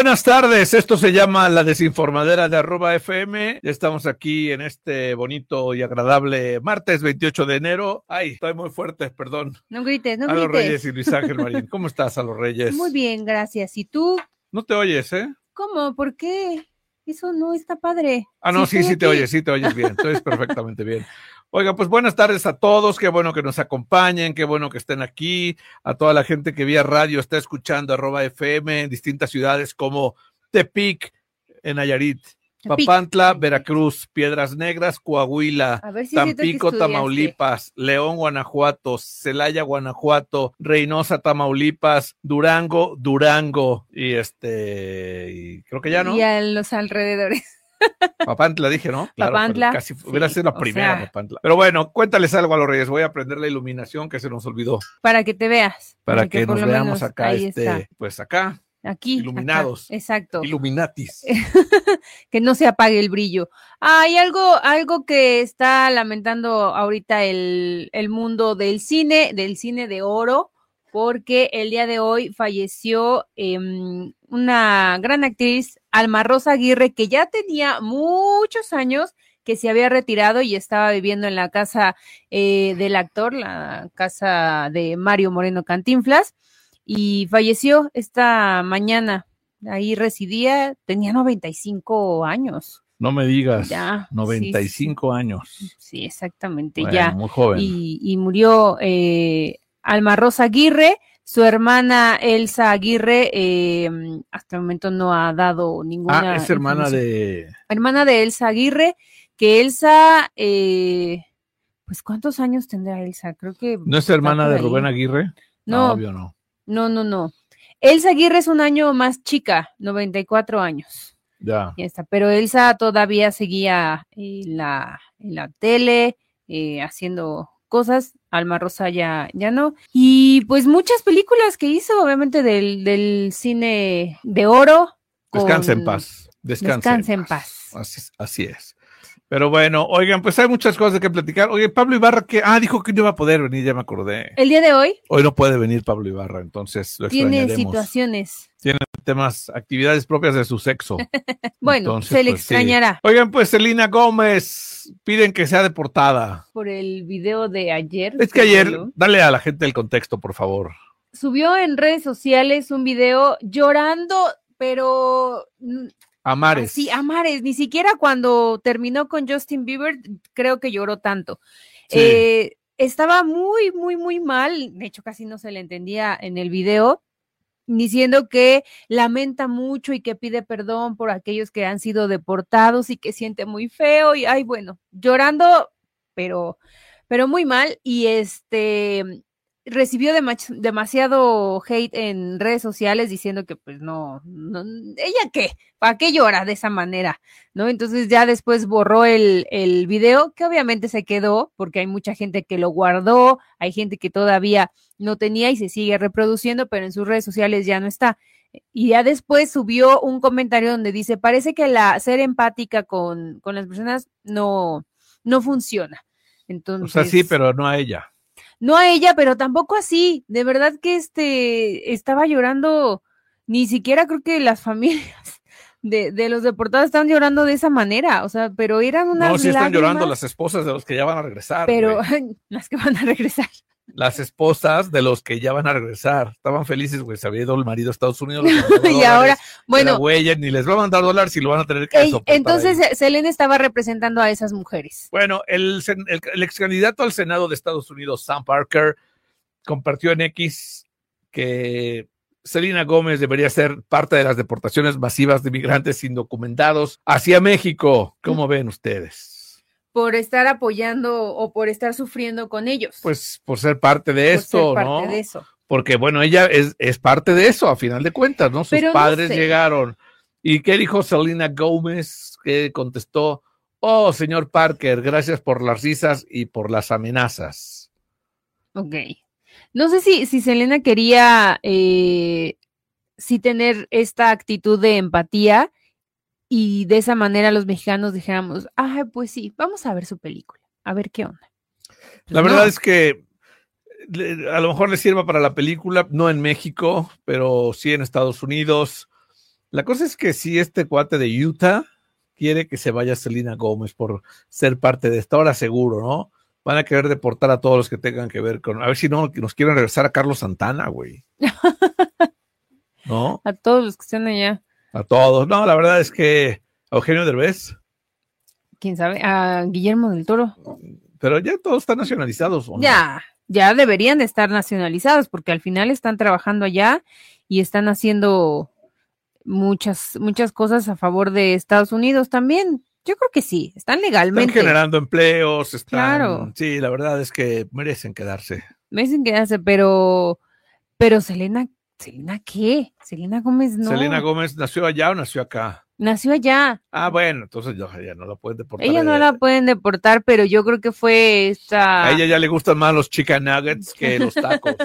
Buenas tardes, esto se llama La Desinformadera de @FM. Ya estamos aquí en este bonito y agradable martes 28 de enero. Ay, estoy muy fuerte, perdón. No grites, no grites. A los Reyes y Luis Ángel Marín. ¿Cómo estás, a los Reyes? Muy bien, gracias. ¿Y tú? No te oyes, ¿eh? ¿Cómo? ¿Por qué? Eso no está padre. Ah, no, sí te oyes bien, te oyes perfectamente bien. Oiga, pues buenas tardes a todos, qué bueno que nos acompañen, qué bueno que estén aquí, a toda la gente que vía radio está escuchando @FM en distintas ciudades como Tepic, en Nayarit, Papantla, Veracruz, Piedras Negras, Coahuila, Tampico, Tamaulipas, León, Guanajuato, Celaya, Guanajuato, Reynosa, Tamaulipas, Durango, y y creo que ya no. Y a los alrededores. Papantla dije, ¿no? Claro, Papantla. Casi hubiera sido la primera, Papantla. Pero bueno, cuéntales algo a los Reyes. Voy a prender la iluminación que se nos olvidó. Para que te veas. Para que nos veamos acá, pues acá. Aquí. Iluminados. Acá. Exacto. Illuminatis. Que no se apague el brillo. Hay algo que está lamentando ahorita el mundo del cine de oro, porque el día de hoy falleció una gran actriz, Alma Rosa Aguirre, que ya tenía muchos años que se había retirado y estaba viviendo en la casa del actor, la casa de Mario Moreno Cantinflas, y falleció esta mañana. Ahí residía, tenía 95 años. No me digas, ya, 95 años. Sí, exactamente, bueno, ya. Muy joven. Y murió Alma Rosa Aguirre. Su hermana Elsa Aguirre hasta el momento no ha dado ninguna... es hermana de... Hermana de Elsa Aguirre, que Elsa... pues ¿cuántos años tendrá Elsa? Creo que... ¿No es hermana de Rubén Aguirre? No, obvio no. No. Elsa Aguirre es un año más chica, 94 años. Ya está, pero Elsa todavía seguía en la tele, haciendo cosas. Alma Rosa ya no. Y pues muchas películas que hizo, obviamente, del cine de oro. Descanse en paz. Descanse en paz. Así es. Pero bueno, oigan, pues hay muchas cosas que platicar. Oye, Pablo Ibarra, dijo que no iba a poder venir, ya me acordé. ¿El día de hoy? Hoy no puede venir Pablo Ibarra, entonces lo extrañaremos. Tiene situaciones. Tiene actividades propias de su sexo. Bueno, entonces, se le extrañará. Sí. Oigan, pues Selena Gómez piden que sea deportada. Por el video de ayer. Es que ayer, dale a la gente el contexto, por favor. Subió en redes sociales un video llorando, pero... A mares. Sí, a mares. Ni siquiera cuando terminó con Justin Bieber creo que lloró tanto. Sí. Estaba muy, muy, muy mal. De hecho, casi no se le entendía en el video, diciendo que lamenta mucho y que pide perdón por aquellos que han sido deportados y que siente muy feo. Y, ay, bueno, llorando, pero muy mal. Y recibió demasiado hate en redes sociales diciendo que pues no, ¿ella qué? ¿Para qué llora de esa manera? ¿No? Entonces ya después borró el video, que obviamente se quedó porque hay mucha gente que lo guardó, hay gente que todavía no tenía y se sigue reproduciendo, pero en sus redes sociales ya no está. Y ya después subió un comentario donde dice, parece que ser empática con las personas no funciona. Entonces, o sea, sí, pero no a ella. No a ella, pero tampoco así. De verdad que estaba llorando. Ni siquiera creo que las familias de los deportados están llorando de esa manera. O sea, pero eran unas No, sí están lágrimas, llorando las esposas de los que ya van a regresar. Pero las que van a regresar. Las esposas de los que ya van a regresar. Estaban felices, güey. Se había ido el marido a Estados Unidos. Y ahora, bueno. Güey, ni les va a mandar dólares si lo van a tener que soportar. Entonces, Selena estaba representando a esas mujeres. Bueno, el ex candidato al Senado de Estados Unidos, Sam Parker, compartió en X que Selena Gómez debería ser parte de las deportaciones masivas de migrantes indocumentados hacia México. ¿Cómo ven ustedes? Por estar apoyando o por estar sufriendo con ellos. Pues por ser parte de esto, ser ¿no? Parte de eso. Porque, bueno, ella es parte de eso, a final de cuentas, ¿no? Sus Pero padres llegaron. ¿Y qué dijo Selena Gómez? Que contestó, oh, señor Parker, gracias por las risas y por las amenazas. Ok. No sé si Selena quería sí tener esta actitud de empatía, y de esa manera los mexicanos dijéramos, ay, pues sí, vamos a ver su película, a ver qué onda. Pues la verdad es que a lo mejor le sirva para la película, no en México, pero sí en Estados Unidos. La cosa es que si este cuate de Utah quiere que se vaya Selena Gómez por ser parte de esta, ahora seguro, ¿no? Van a querer deportar a todos los que tengan que ver con, a ver si no nos quieren regresar a Carlos Santana, güey. ¿No? A todos los que están allá. A todos. No, la verdad es que Eugenio Derbez. ¿Quién sabe? A Guillermo del Toro. Pero ya todos están nacionalizados, ¿o no? Ya deberían de estar nacionalizados porque al final están trabajando allá y están haciendo muchas cosas a favor de Estados Unidos también. Yo creo que sí, están legalmente. Están generando empleos, están... Claro. Sí, la verdad es que merecen quedarse. Merecen quedarse, pero Selena ¿qué? Selena Gómez no. ¿Selena Gómez nació allá o nació acá? Nació allá. Ah, bueno, entonces ya no la pueden deportar. Ella no la pueden deportar, pero yo creo que fue esta... A ella ya le gustan más los chicken nuggets que los tacos.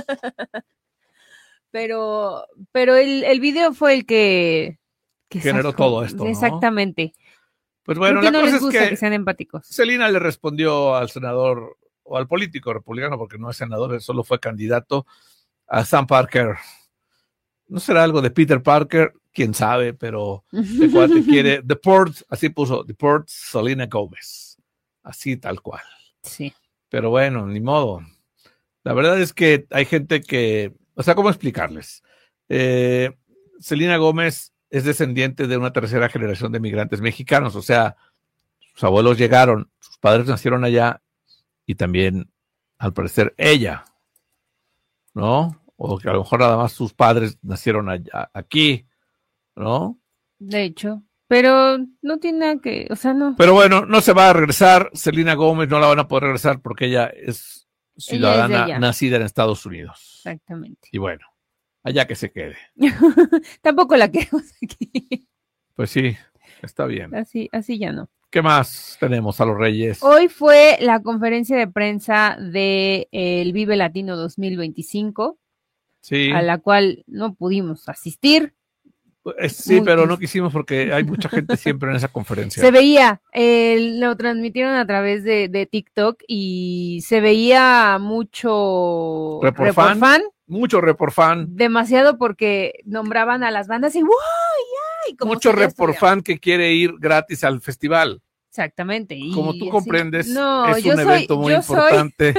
Pero el video fue el que generó todo esto, ¿no? Exactamente. Pues bueno, la cosa les gusta es que sean empáticos. Selena le respondió al senador o al político republicano, porque no es senador, él solo fue candidato, a Sam Parker. ¿No será algo de Peter Parker? Quién sabe, pero el cuate quiere deport, así puso, deport Selena Gómez. Así tal cual. Sí. Pero bueno, ni modo. La verdad es que hay gente que, o sea, ¿cómo explicarles? Selena Gómez es descendiente de una tercera generación de migrantes mexicanos, o sea, sus abuelos llegaron, sus padres nacieron allá y también, al parecer, ella, ¿no? O que a lo mejor nada más sus padres nacieron allá, aquí, ¿no? De hecho, pero no tiene nada que, o sea, no. Pero bueno, no se va a regresar, Selena Gómez no la van a poder regresar porque ella es ciudadana nacida en Estados Unidos. Exactamente. Y bueno, allá que se quede. Tampoco la queremos aquí. Pues sí, está bien. Así ya no. ¿Qué más tenemos a los Reyes? Hoy fue la conferencia de prensa de el Vive Latino 2025, sí. A la cual no pudimos asistir. Sí, pero no quisimos porque hay mucha gente siempre en esa conferencia. Se veía, lo transmitieron a través de TikTok y se veía mucho Report-Fan. Mucho Report-Fan. Demasiado porque nombraban a las bandas y ¡wow! ¡Ay! Mucho Report-Fan que quiere ir gratis al festival. Exactamente. Y como tú comprendes, no, es un evento muy importante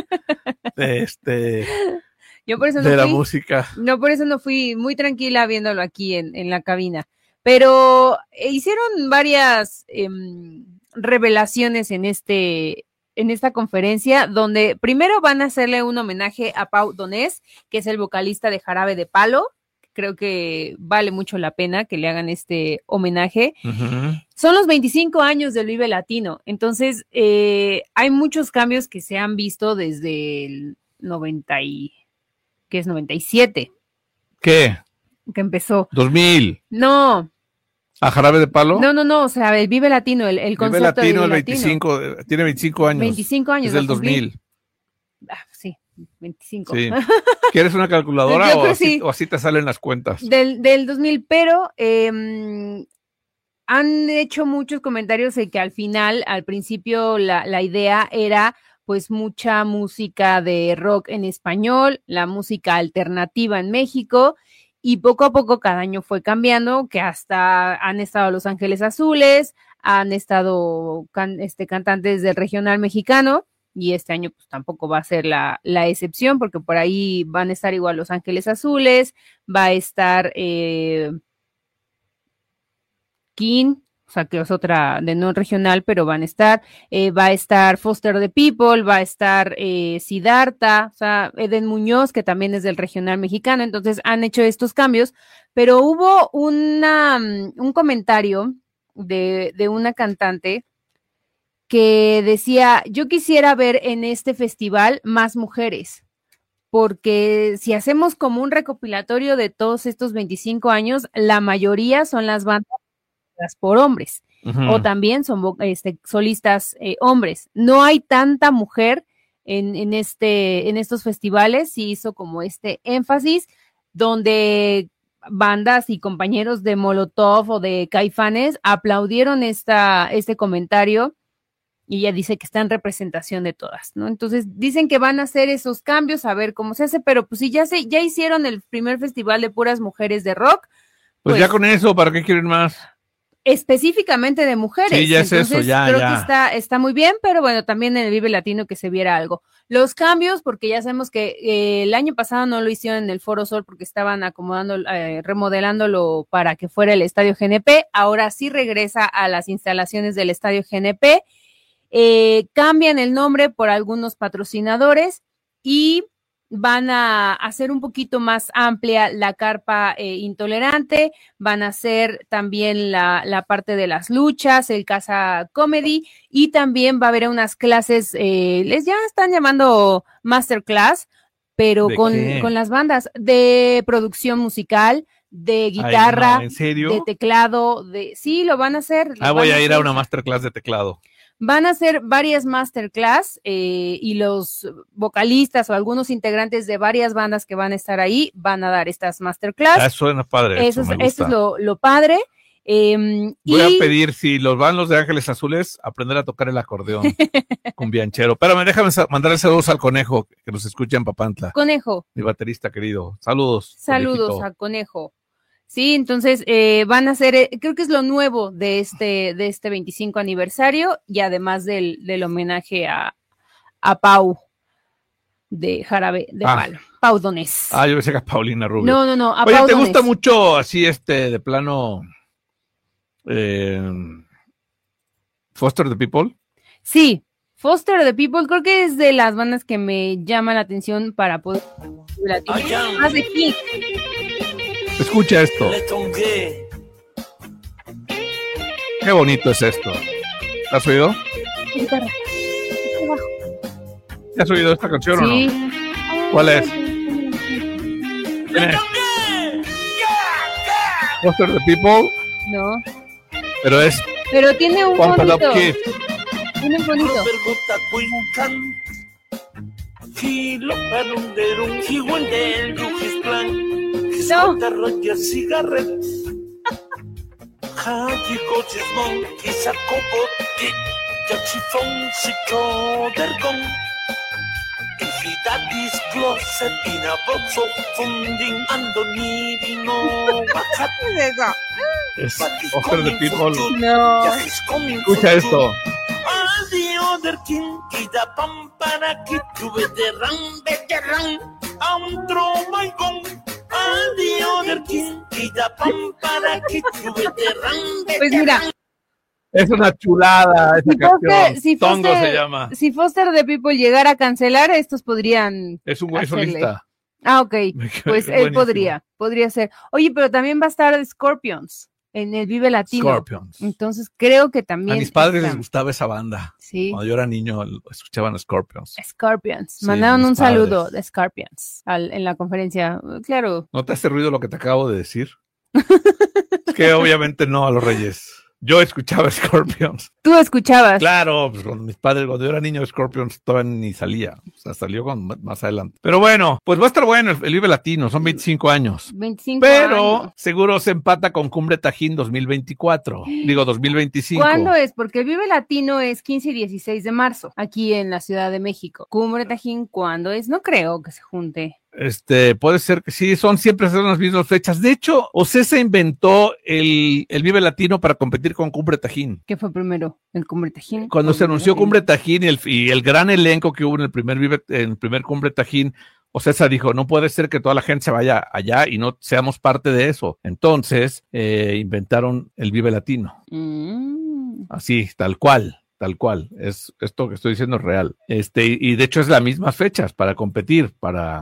yo por eso de la música. No, por eso no fui muy tranquila viéndolo aquí en la cabina. Pero hicieron varias revelaciones en esta conferencia, donde primero van a hacerle un homenaje a Pau Donés, que es el vocalista de Jarabe de Palo. Creo que vale mucho la pena que le hagan este homenaje. Uh-huh. Son los 25 años del Vive Latino, entonces hay muchos cambios que se han visto desde el 97. ¿Qué? Que empezó. 2000. No. ¿A Jarabe de Palo? No, o sea, el Vive Latino, el concepto Vive Latino, de Vive el 25, Latino. Tiene 25 años. 25 años. Es del 2000. Sí, 25. Sí. ¿Quieres una calculadora o así te salen las cuentas? Del 2000, pero han hecho muchos comentarios de que al principio la idea era pues mucha música de rock en español, la música alternativa en México, y poco a poco cada año fue cambiando, que hasta han estado Los Ángeles Azules, han estado cantantes del regional mexicano, y este año pues tampoco va a ser la excepción, porque por ahí van a estar igual Los Ángeles Azules, va a estar King, o sea, que es otra de no regional, pero van a estar, va a estar Foster the People, va a estar Siddhartha, o sea, Eden Muñoz, que también es del regional mexicano, entonces han hecho estos cambios, pero hubo un comentario de una cantante que decía, yo quisiera ver en este festival más mujeres, porque si hacemos como un recopilatorio de todos estos 25 años, la mayoría son las bandas por hombres, uh-huh. O también son solistas hombres. No hay tanta mujer en estos festivales, sí hizo como este énfasis, donde bandas y compañeros de Molotov o de Caifanes aplaudieron este comentario, y ella dice que está en representación de todas, ¿no? Entonces dicen que van a hacer esos cambios, a ver cómo se hace, pero pues si ya hicieron el primer festival de puras mujeres de rock, Pues ya con eso, ¿para qué quieren más? Específicamente de mujeres. Sí, ya es eso, ya. Creo que está muy bien, pero bueno, también en el Vive Latino que se viera algo. Los cambios, porque ya sabemos que el año pasado no lo hicieron en el Foro Sol porque estaban acomodando, remodelándolo para que fuera el Estadio GNP. Ahora sí regresa a las instalaciones del Estadio GNP. Cambian el nombre por algunos patrocinadores y van a hacer un poquito más amplia la carpa intolerante, van a hacer también la parte de las luchas, el Casa Comedy, y también va a haber unas clases, les ya están llamando masterclass, pero con las bandas de producción musical, de guitarra, ¿en serio? de teclado, sí, lo van a hacer. Voy a ir a una masterclass de teclado. Van a hacer varias masterclass y los vocalistas o algunos integrantes de varias bandas que van a estar ahí van a dar estas masterclass. Suena padre. Eso es lo padre. Voy a pedir, si los de Ángeles Azules, aprender a tocar el acordeón con Bianchero. Pero déjame mandar saludos al Conejo, que nos escucha en Papantla. Conejo. Mi baterista querido. Saludos. Saludos a Conejo. Sí, entonces van a hacer, creo que es lo nuevo de este 25 aniversario y además del homenaje a Pau de Jarabe de Palo, Pau Donés. Yo pensé que a Paulina Rubio. No, a Oye, Pau ¿te Donés. gusta mucho así de plano Foster the People? Sí, Foster the People creo que es de las bandas que me llama la atención para poder más de King. Escucha esto. Qué bonito es esto. ¿Has oído? Guitarra. ¿Has oído esta canción sí. o no? ¿Cuál es? ¿Quién es? Foster the People. No. Pero tiene un bonito. Tiene un bonito. No. Es Foster the People. No. Escucha esto. Pues mira, es una chulada esa canción. Tongo se llama. Si Foster the People llegara a cancelar, estos podrían. Es un güey solista. Ok, pues él podría ser. Oye, pero también va a estar Scorpions en el Vive Latino. Scorpions. Entonces creo que también. A mis padres les gustaba esa banda. Sí. Cuando yo era niño escuchaban Scorpions. Sí, mandaron un saludo de Scorpions en la conferencia. Claro. ¿No te hace ruido lo que te acabo de decir? Es que obviamente no a los Reyes. Yo escuchaba Scorpions. ¿Tú escuchabas? Claro, pues con mis padres, cuando yo era niño, Scorpions todavía ni salía. O sea, salió más adelante. Pero bueno, pues va a estar bueno el Vive Latino, son 25 años. 25 Pero años. seguro se empata con Cumbre Tajín 2024. Digo, 2025. ¿Cuándo es? Porque el Vive Latino es 15 y 16 de marzo, aquí en la Ciudad de México. Cumbre Tajín, ¿cuándo es? No creo que se junte. Puede ser que sí, siempre son las mismas fechas. De hecho, Ocesa inventó el Vive Latino para competir con Cumbre Tajín. ¿Qué fue primero? ¿El Cumbre Tajín? Cuando se anunció Cumbre Tajín y el gran elenco que hubo en el primer Cumbre Tajín, Ocesa dijo, no puede ser que toda la gente se vaya allá y no seamos parte de eso. Entonces, inventaron el Vive Latino. Así, tal cual. Esto que estoy diciendo es real. Y de hecho es las mismas fechas para competir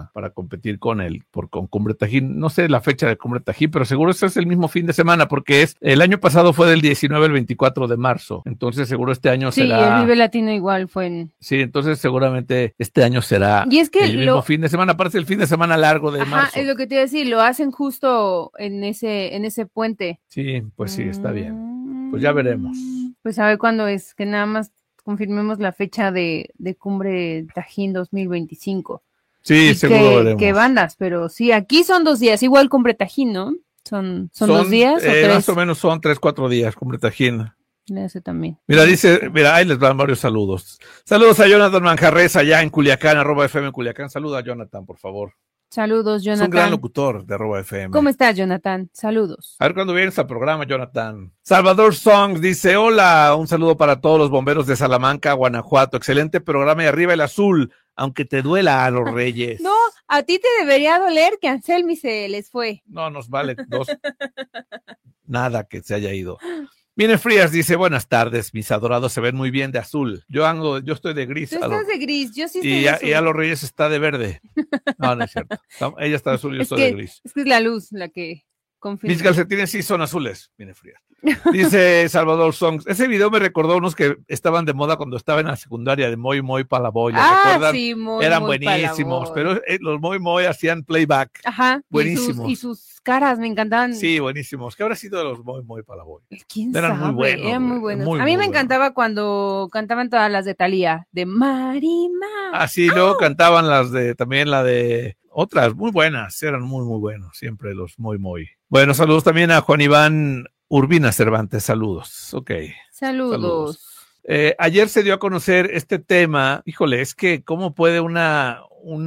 con Cumbre Tajín. No sé la fecha de Cumbre Tajín, pero seguro ese es el mismo fin de semana, porque el año pasado fue del 19 al 24 de marzo. Entonces seguro este año será. Sí, el Vive Latino igual fue en. Sí, entonces seguramente este año será el mismo fin de semana. Parece el fin de semana largo de marzo. Es lo que te iba a decir, lo hacen justo en ese puente. Sí, pues sí, está bien. Pues ya veremos. Pues a ver cuándo es, que nada más confirmemos la fecha de Cumbre Tajín 2025. Sí, seguro veremos. ¿Qué bandas? Pero sí, aquí son 2 días, igual Cumbre Tajín, ¿no? ¿Son 2 días o 3? Más o menos son 3-4 días, Cumbre Tajín. Ese también. Mira, ahí les van varios saludos. Saludos a Jonathan Manjarres allá en Culiacán, @FM Culiacán. Saluda a Jonathan, por favor. Saludos, Jonathan. Es un gran locutor de @FM. ¿Cómo estás, Jonathan? Saludos. A ver cuándo vienes al programa, Jonathan. Salvador Songs dice, hola, un saludo para todos los bomberos de Salamanca, Guanajuato. Excelente programa y arriba el azul, aunque te duela a los Reyes. No, a ti te debería doler que Anselmi se les fue. No, nos vale dos. Nada que se haya ido. Viene Frías, dice, buenas tardes, mis adorados se ven muy bien de azul. Yo estoy de gris. Tú estás de gris, yo sí estoy de azul. Y a los Reyes está de verde. No, no es cierto. Ella está de azul y yo estoy de gris. Es que es la luz la que confirma. Mis calcetines sí son azules. Viene Frías. Dice Salvador Songs, ese video me recordó a unos que estaban de moda cuando estaba en la secundaria de Moy Moy Palaboya. ¿Recuerdan? Sí, eran buenísimos, pero los Moy Moy hacían playback. Ajá. Buenísimos. Y sus caras me encantaban. Sí, buenísimos. ¿Qué habrá sido de los Moy Moy Palaboya? ¿Quién eran sabe? Muy buenos. Eran muy buenos. Muy, a mí muy me encantaba cuando cantaban todas las de Thalía, de Marima. Ah, sí, luego cantaban también la de otras muy buenas, eran muy, muy buenos, siempre los Moy Moy. Bueno, saludos también a Juan Iván Urbina Cervantes, saludos. Ok. Saludos. Ayer se dio a conocer este tema, híjole, es que cómo puede una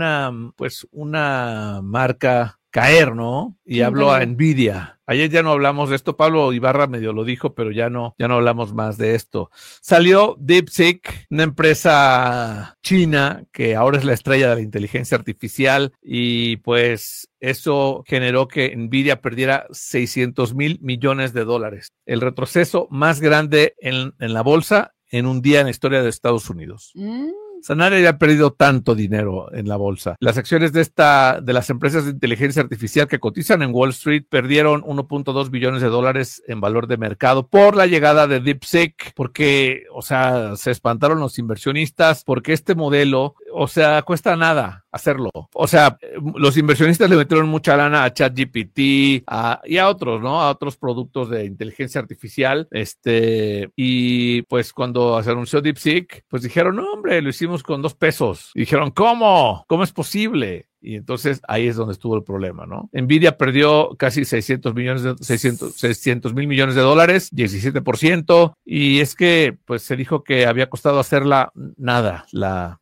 marca caer, ¿no? Y hablo a Nvidia. Ayer ya no hablamos de esto, Pablo Ibarra medio lo dijo, pero ya no hablamos más de esto. Salió DeepSeek, una empresa china que ahora es la estrella de la inteligencia artificial y pues eso generó que Nvidia perdiera $600 mil millones. El retroceso más grande en la bolsa en un día en la historia de Estados Unidos. Nadie ha perdido tanto dinero en la bolsa. Las acciones de las empresas de inteligencia artificial que cotizan en Wall Street perdieron $1.2 billones en valor de mercado por la llegada de DeepSeek, porque, se espantaron los inversionistas, porque este modelo, cuesta nada hacerlo. Los inversionistas le metieron mucha lana a ChatGPT y a otros, ¿no? A otros productos de inteligencia artificial. Y pues cuando se anunció DeepSeek, pues dijeron, no, hombre, lo hicimos con $2. Y dijeron, ¿cómo? ¿Cómo es posible? Y entonces ahí es donde estuvo el problema, ¿no? Nvidia perdió casi $600 mil millones, 17%. Y es que, pues, se dijo que había costado hacerla nada, la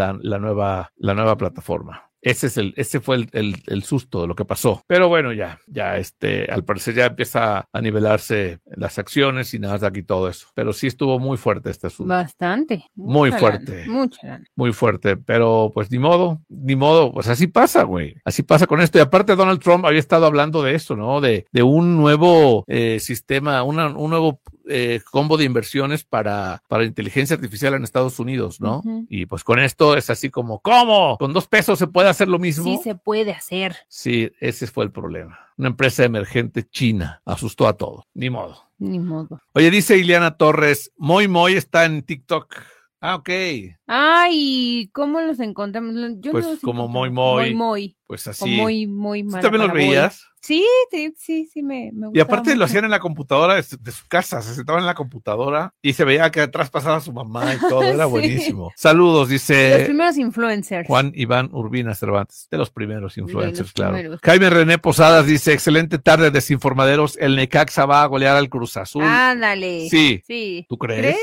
nueva plataforma. Ese fue el susto de lo que pasó. Pero bueno, ya al parecer ya empieza a nivelarse las acciones y Nasdaq y todo eso. Pero sí estuvo muy fuerte este asunto. Bastante. Muy fuerte. Mucha lana. Muy fuerte. Pero pues ni modo, pues así pasa, güey. Así pasa con esto. Y aparte Donald Trump había estado hablando de eso, ¿no? De un nuevo sistema, un nuevo combo de inversiones para inteligencia artificial en Estados Unidos, ¿no? Uh-huh. Y pues con esto es así como, ¿cómo? ¿Con $2 se puede hacer lo mismo? Sí se puede hacer. Sí, ese fue el problema. Una empresa emergente china asustó a todos. Ni modo. Oye, dice Ileana Torres, Moy Moy está en TikTok. Ah, ok. Ay, ¿cómo los encontramos? Yo pues no como Moy Moy. Pues así. Muy ¿Tú también los veías? Sí, me gustaba. Y aparte mucho. Lo hacían en la computadora de su casa, se sentaban en la computadora y se veía que atrás pasaba su mamá y todo, era buenísimo. Saludos, dice. Los primeros influencers. Juan Iván Urbina Cervantes, de los primeros influencers, claro. Jaime René Posadas dice, excelente tarde, desinformaderos, el Necaxa va a golear al Cruz Azul. Ándale. Sí. ¿Tú crees?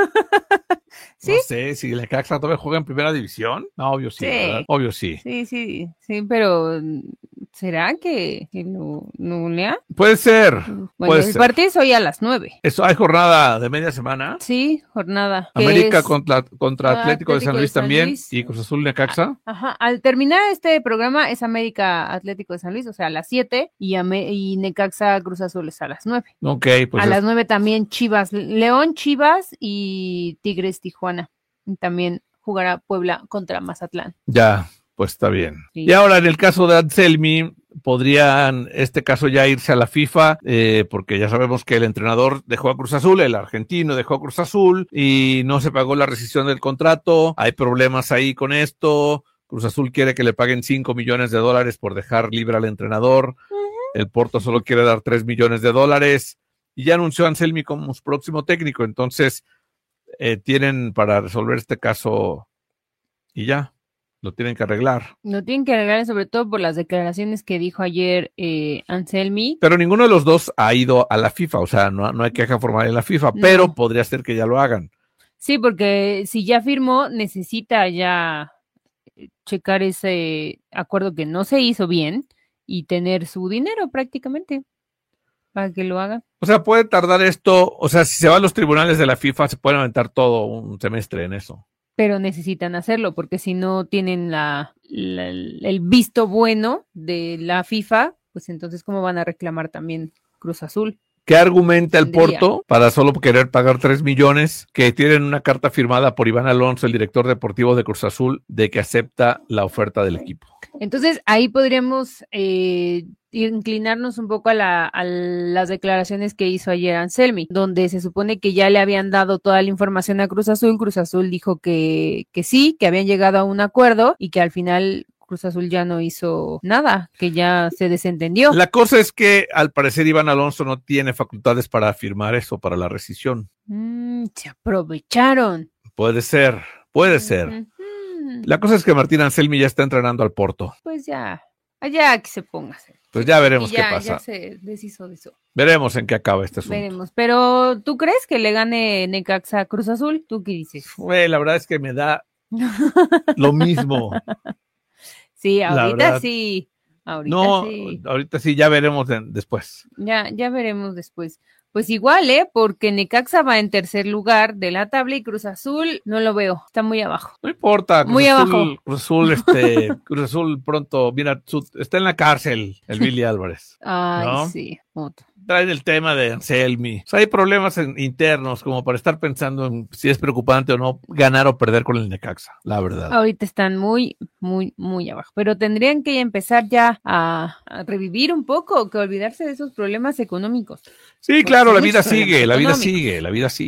¿Sí? No sé, si el Necaxa todavía juega en primera división. No, obvio sí, ¿verdad? Obvio sí. Sí, pero ¿será que no lea? Puede ser. Bueno, el partido es hoy a las 9. ¿Eso hay jornada de media semana? Sí, jornada. América contra Atlético de San Luis también y Cruz Azul Necaxa. Ajá, al terminar este programa es América Atlético de San Luis, a las 7 y Necaxa Cruz Azul es a las 9. Ok, pues. A las 9 también León, Chivas y Tigres Tijuana. Y también jugará Puebla contra Mazatlán. Ya, pues está bien. Sí. Y ahora en el caso de Anselmi, podrían este caso ya irse a la FIFA, porque ya sabemos que el entrenador dejó a Cruz Azul, el argentino dejó a Cruz Azul y no se pagó la rescisión del contrato, hay problemas ahí con esto, Cruz Azul quiere que le paguen $5 millones por dejar libre al entrenador, el Porto solo quiere dar $3 millones y ya anunció a Anselmi como su próximo técnico, entonces tienen para resolver este caso y ya. Lo tienen que arreglar. Lo tienen que arreglar sobre todo por las declaraciones que dijo ayer Anselmi. Pero ninguno de los dos ha ido a la FIFA, no hay queja formal en la FIFA, no. Pero podría ser que ya lo hagan. Sí, porque si ya firmó, necesita ya checar ese acuerdo que no se hizo bien y tener su dinero prácticamente para que lo haga. O sea, puede tardar esto, o sea, si se va a los tribunales de la FIFA, se puede aventar todo un semestre en eso. Pero necesitan hacerlo, porque si no tienen el visto bueno de la FIFA, pues entonces, ¿cómo van a reclamar también Cruz Azul? ¿Qué argumenta el Porto para solo querer pagar 3 millones? Que tienen una carta firmada por Iván Alonso, el director deportivo de Cruz Azul, de que acepta la oferta del equipo. Entonces, ahí podríamos inclinarnos un poco a las declaraciones que hizo ayer Anselmi, donde se supone que ya le habían dado toda la información a Cruz Azul. Cruz Azul dijo que sí, que habían llegado a un acuerdo y que al final Cruz Azul ya no hizo nada, que ya se desentendió. La cosa es que al parecer Iván Alonso no tiene facultades para firmar eso, para la rescisión. Se aprovecharon. Puede ser. La cosa es que Martín Anselmi ya está entrenando al Porto. Pues ya, allá que se ponga. Pues ya veremos qué pasa. Ya se deshizo de eso. Veremos en qué acaba este asunto. Veremos, pero ¿tú crees que le gane Necaxa a Cruz Azul? ¿Tú qué dices? La verdad es que me da lo mismo. Sí, ahorita sí. Ahorita sí, ya veremos después. Ya veremos después. Pues igual, porque Necaxa va en tercer lugar de la tabla y Cruz Azul no lo veo, está muy abajo. No importa, abajo. Cruz Azul pronto, mira, está en la cárcel el Billy Álvarez. Ay, ¿no? Sí, otro. Traen el tema de Anselmi. O sea, hay problemas internos como para estar pensando en si es preocupante o no ganar o perder con el Necaxa, la verdad. Ahorita están muy, muy, muy abajo, pero tendrían que empezar ya a revivir un poco, que olvidarse de esos problemas económicos. Sí, claro, la vida sigue, la vida sigue. La vida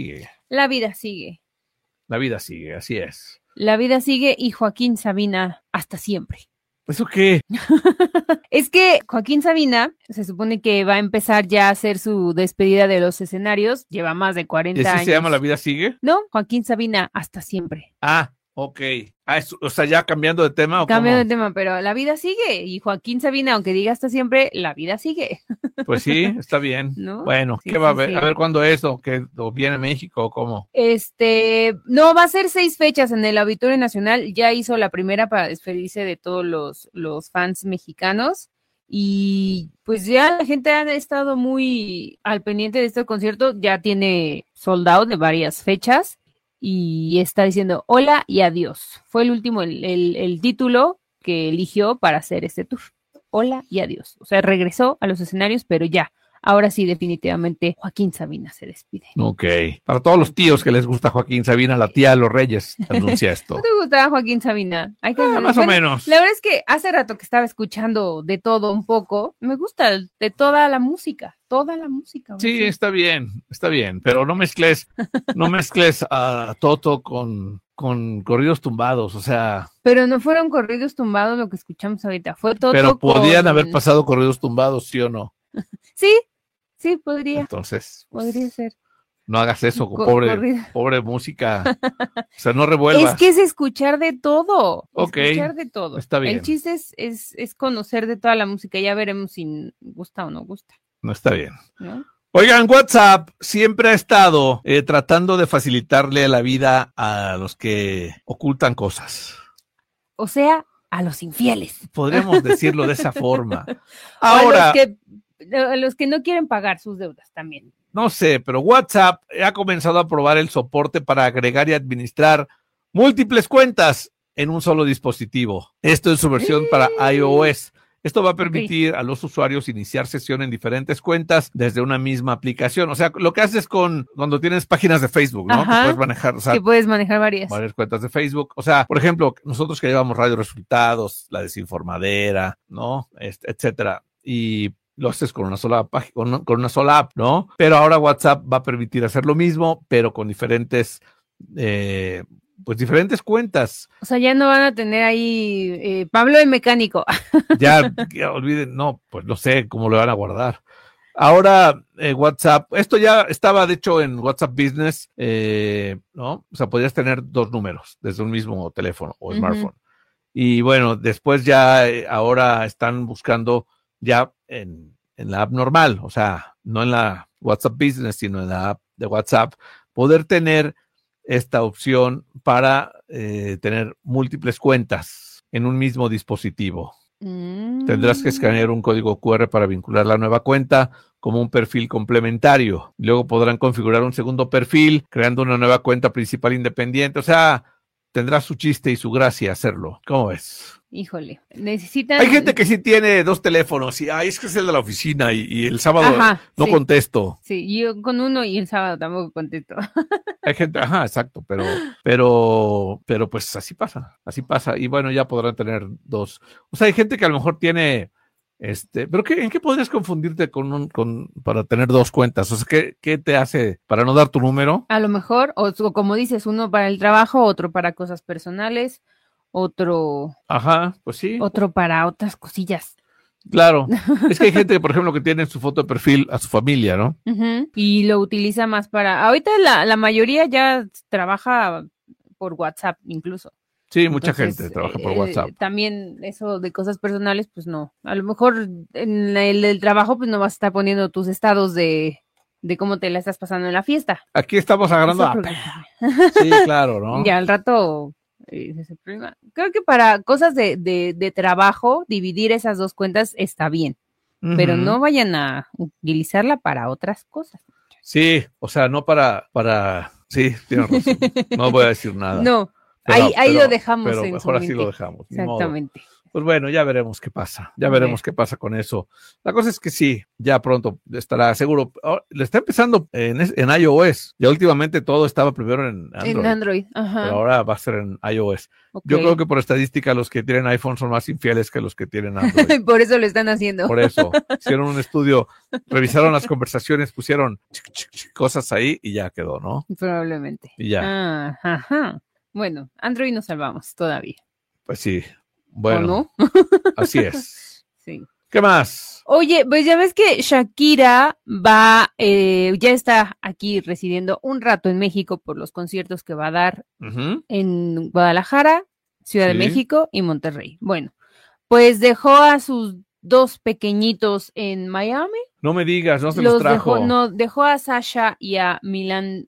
sigue, así es. La vida sigue y Joaquín Sabina hasta siempre. ¿Eso qué? Es que Joaquín Sabina se supone que va a empezar ya a hacer su despedida de los escenarios. Lleva más de 40 años. ¿Ese se llama La Vida Sigue? No, Joaquín Sabina, hasta siempre. Ah, ok. O sea, ya cambiando de tema. Cambiando de tema, pero la vida sigue. Y Joaquín Sabina, aunque diga hasta siempre, la vida sigue. Pues sí, está bien. ¿No? Bueno, sí, ¿qué va a haber? Sí. A ver cuándo es o viene a México o cómo. No, va a ser 6 fechas en el Auditorio Nacional. Ya hizo la primera para despedirse de todos los fans mexicanos. Y pues ya la gente ha estado muy al pendiente de este concierto. Ya tiene sold out de varias fechas. Y está diciendo hola y adiós. Fue el último, el título que eligió para hacer este tour. Hola y adiós. O sea, regresó a los escenarios, pero ya. Ahora sí, definitivamente, Joaquín Sabina se despide. Ok. Para todos los tíos que les gusta Joaquín Sabina, la tía de los Reyes anuncia esto. ¿No te gustaba Joaquín Sabina? Más o menos. La verdad es que hace rato que estaba escuchando de todo un poco. Me gusta de toda la música. Sí, está bien, pero no mezcles a Toto con corridos tumbados, o sea. Pero no fueron corridos tumbados lo que escuchamos ahorita, fue Toto. Pero podían haber pasado corridos tumbados, ¿sí o no? Sí, podría. Entonces. Podría ser. No hagas eso, pobre música. O sea, no revuelvas. Es que es escuchar de todo. Ok. Escuchar de todo. Está bien. El chiste es conocer de toda la música. Ya veremos si gusta o no gusta. No está bien. ¿No? Oigan, WhatsApp siempre ha estado tratando de facilitarle la vida a los que ocultan cosas. O sea, a los infieles. Podríamos decirlo de esa forma. Ahora, a los que no quieren pagar sus deudas también. No sé, pero WhatsApp ha comenzado a probar el soporte para agregar y administrar múltiples cuentas en un solo dispositivo. Esto es su versión para iOS. Esto va a permitir a los usuarios iniciar sesión en diferentes cuentas desde una misma aplicación. O sea, lo que haces cuando tienes páginas de Facebook, ¿no? Ajá, que puedes manejar, que puedes manejar varias cuentas de Facebook. O sea, por ejemplo, nosotros que llevamos Radio Resultados, La Desinformadera, ¿no? Etcétera. Y lo haces con una sola página, con una sola app, ¿no? Pero ahora WhatsApp va a permitir hacer lo mismo, pero con diferentes cuentas. O sea, ya no van a tener ahí Pablo el mecánico. Ya olviden, no, pues no sé cómo lo van a guardar. Ahora WhatsApp, esto ya estaba de hecho en WhatsApp Business, ¿no? O sea, podías tener 2 números desde un mismo teléfono o smartphone. Y bueno, después ya ahora están buscando ya en la app normal, o sea, no en la WhatsApp Business, sino en la app de WhatsApp, poder tener esta opción para tener múltiples cuentas. en un mismo dispositivo. Tendrás que escanear un código QR para vincular la nueva cuenta como un perfil complementario. Luego podrán configurar un segundo perfil, creando una nueva cuenta principal independiente. O sea, tendrá su chiste y su gracia hacerlo. ¿Cómo ves? Híjole, necesitan... Hay gente que sí tiene 2 teléfonos y, es que es el de la oficina y el sábado no contesto. Sí, yo con uno y el sábado tampoco contesto. Hay gente, exacto, pero pues así pasa. Y bueno, ya podrán tener 2. O sea, hay gente que a lo mejor tiene, pero ¿en qué podrías confundirte para tener 2 cuentas? O sea, ¿qué te hace para no dar tu número? A lo mejor, o como dices, uno para el trabajo, otro para cosas personales, otro... pues sí. Otro para otras cosillas. Claro, es que hay gente, por ejemplo, que tiene su foto de perfil a su familia, ¿no? Y lo utiliza más para... Ahorita la mayoría ya trabaja por WhatsApp incluso. Sí, mucha gente trabaja por WhatsApp. También eso de cosas personales, pues no. A lo mejor en el trabajo, pues no vas a estar poniendo tus estados de cómo te la estás pasando en la fiesta. Aquí estamos agarrando Sí, claro, ¿no? Ya al rato... Creo que para cosas de trabajo, dividir esas 2 cuentas está bien, pero no vayan a utilizarla para otras cosas. Sí, o sea, no para sí, tienes razón, no voy a decir nada. No, ahí lo dejamos. Pero mejor así lo dejamos. Exactamente. Pues bueno, ya veremos qué pasa. Veremos qué pasa con eso. La cosa es que sí, ya pronto estará seguro. Le está empezando en iOS. Ya últimamente todo estaba primero en Android. En Android, ajá. Pero ahora va a ser en iOS. Okay. Yo creo que por estadística los que tienen iPhone son más infieles que los que tienen Android. Por eso lo están haciendo. Por eso. Hicieron un estudio, revisaron las conversaciones, pusieron cosas ahí y ya quedó, ¿no? Probablemente. Y ya. Ajá. Bueno, Android nos salvamos todavía. Pues sí. Bueno, ¿o no? Así es. Sí. ¿Qué más? Oye, pues ya ves que Shakira ya está aquí residiendo un rato en México por los conciertos que va a dar en Guadalajara, Ciudad de México y Monterrey. Bueno, pues dejó a sus 2 pequeñitos en Miami. No me digas, no se los trajo. Dejó a Sasha y a Milan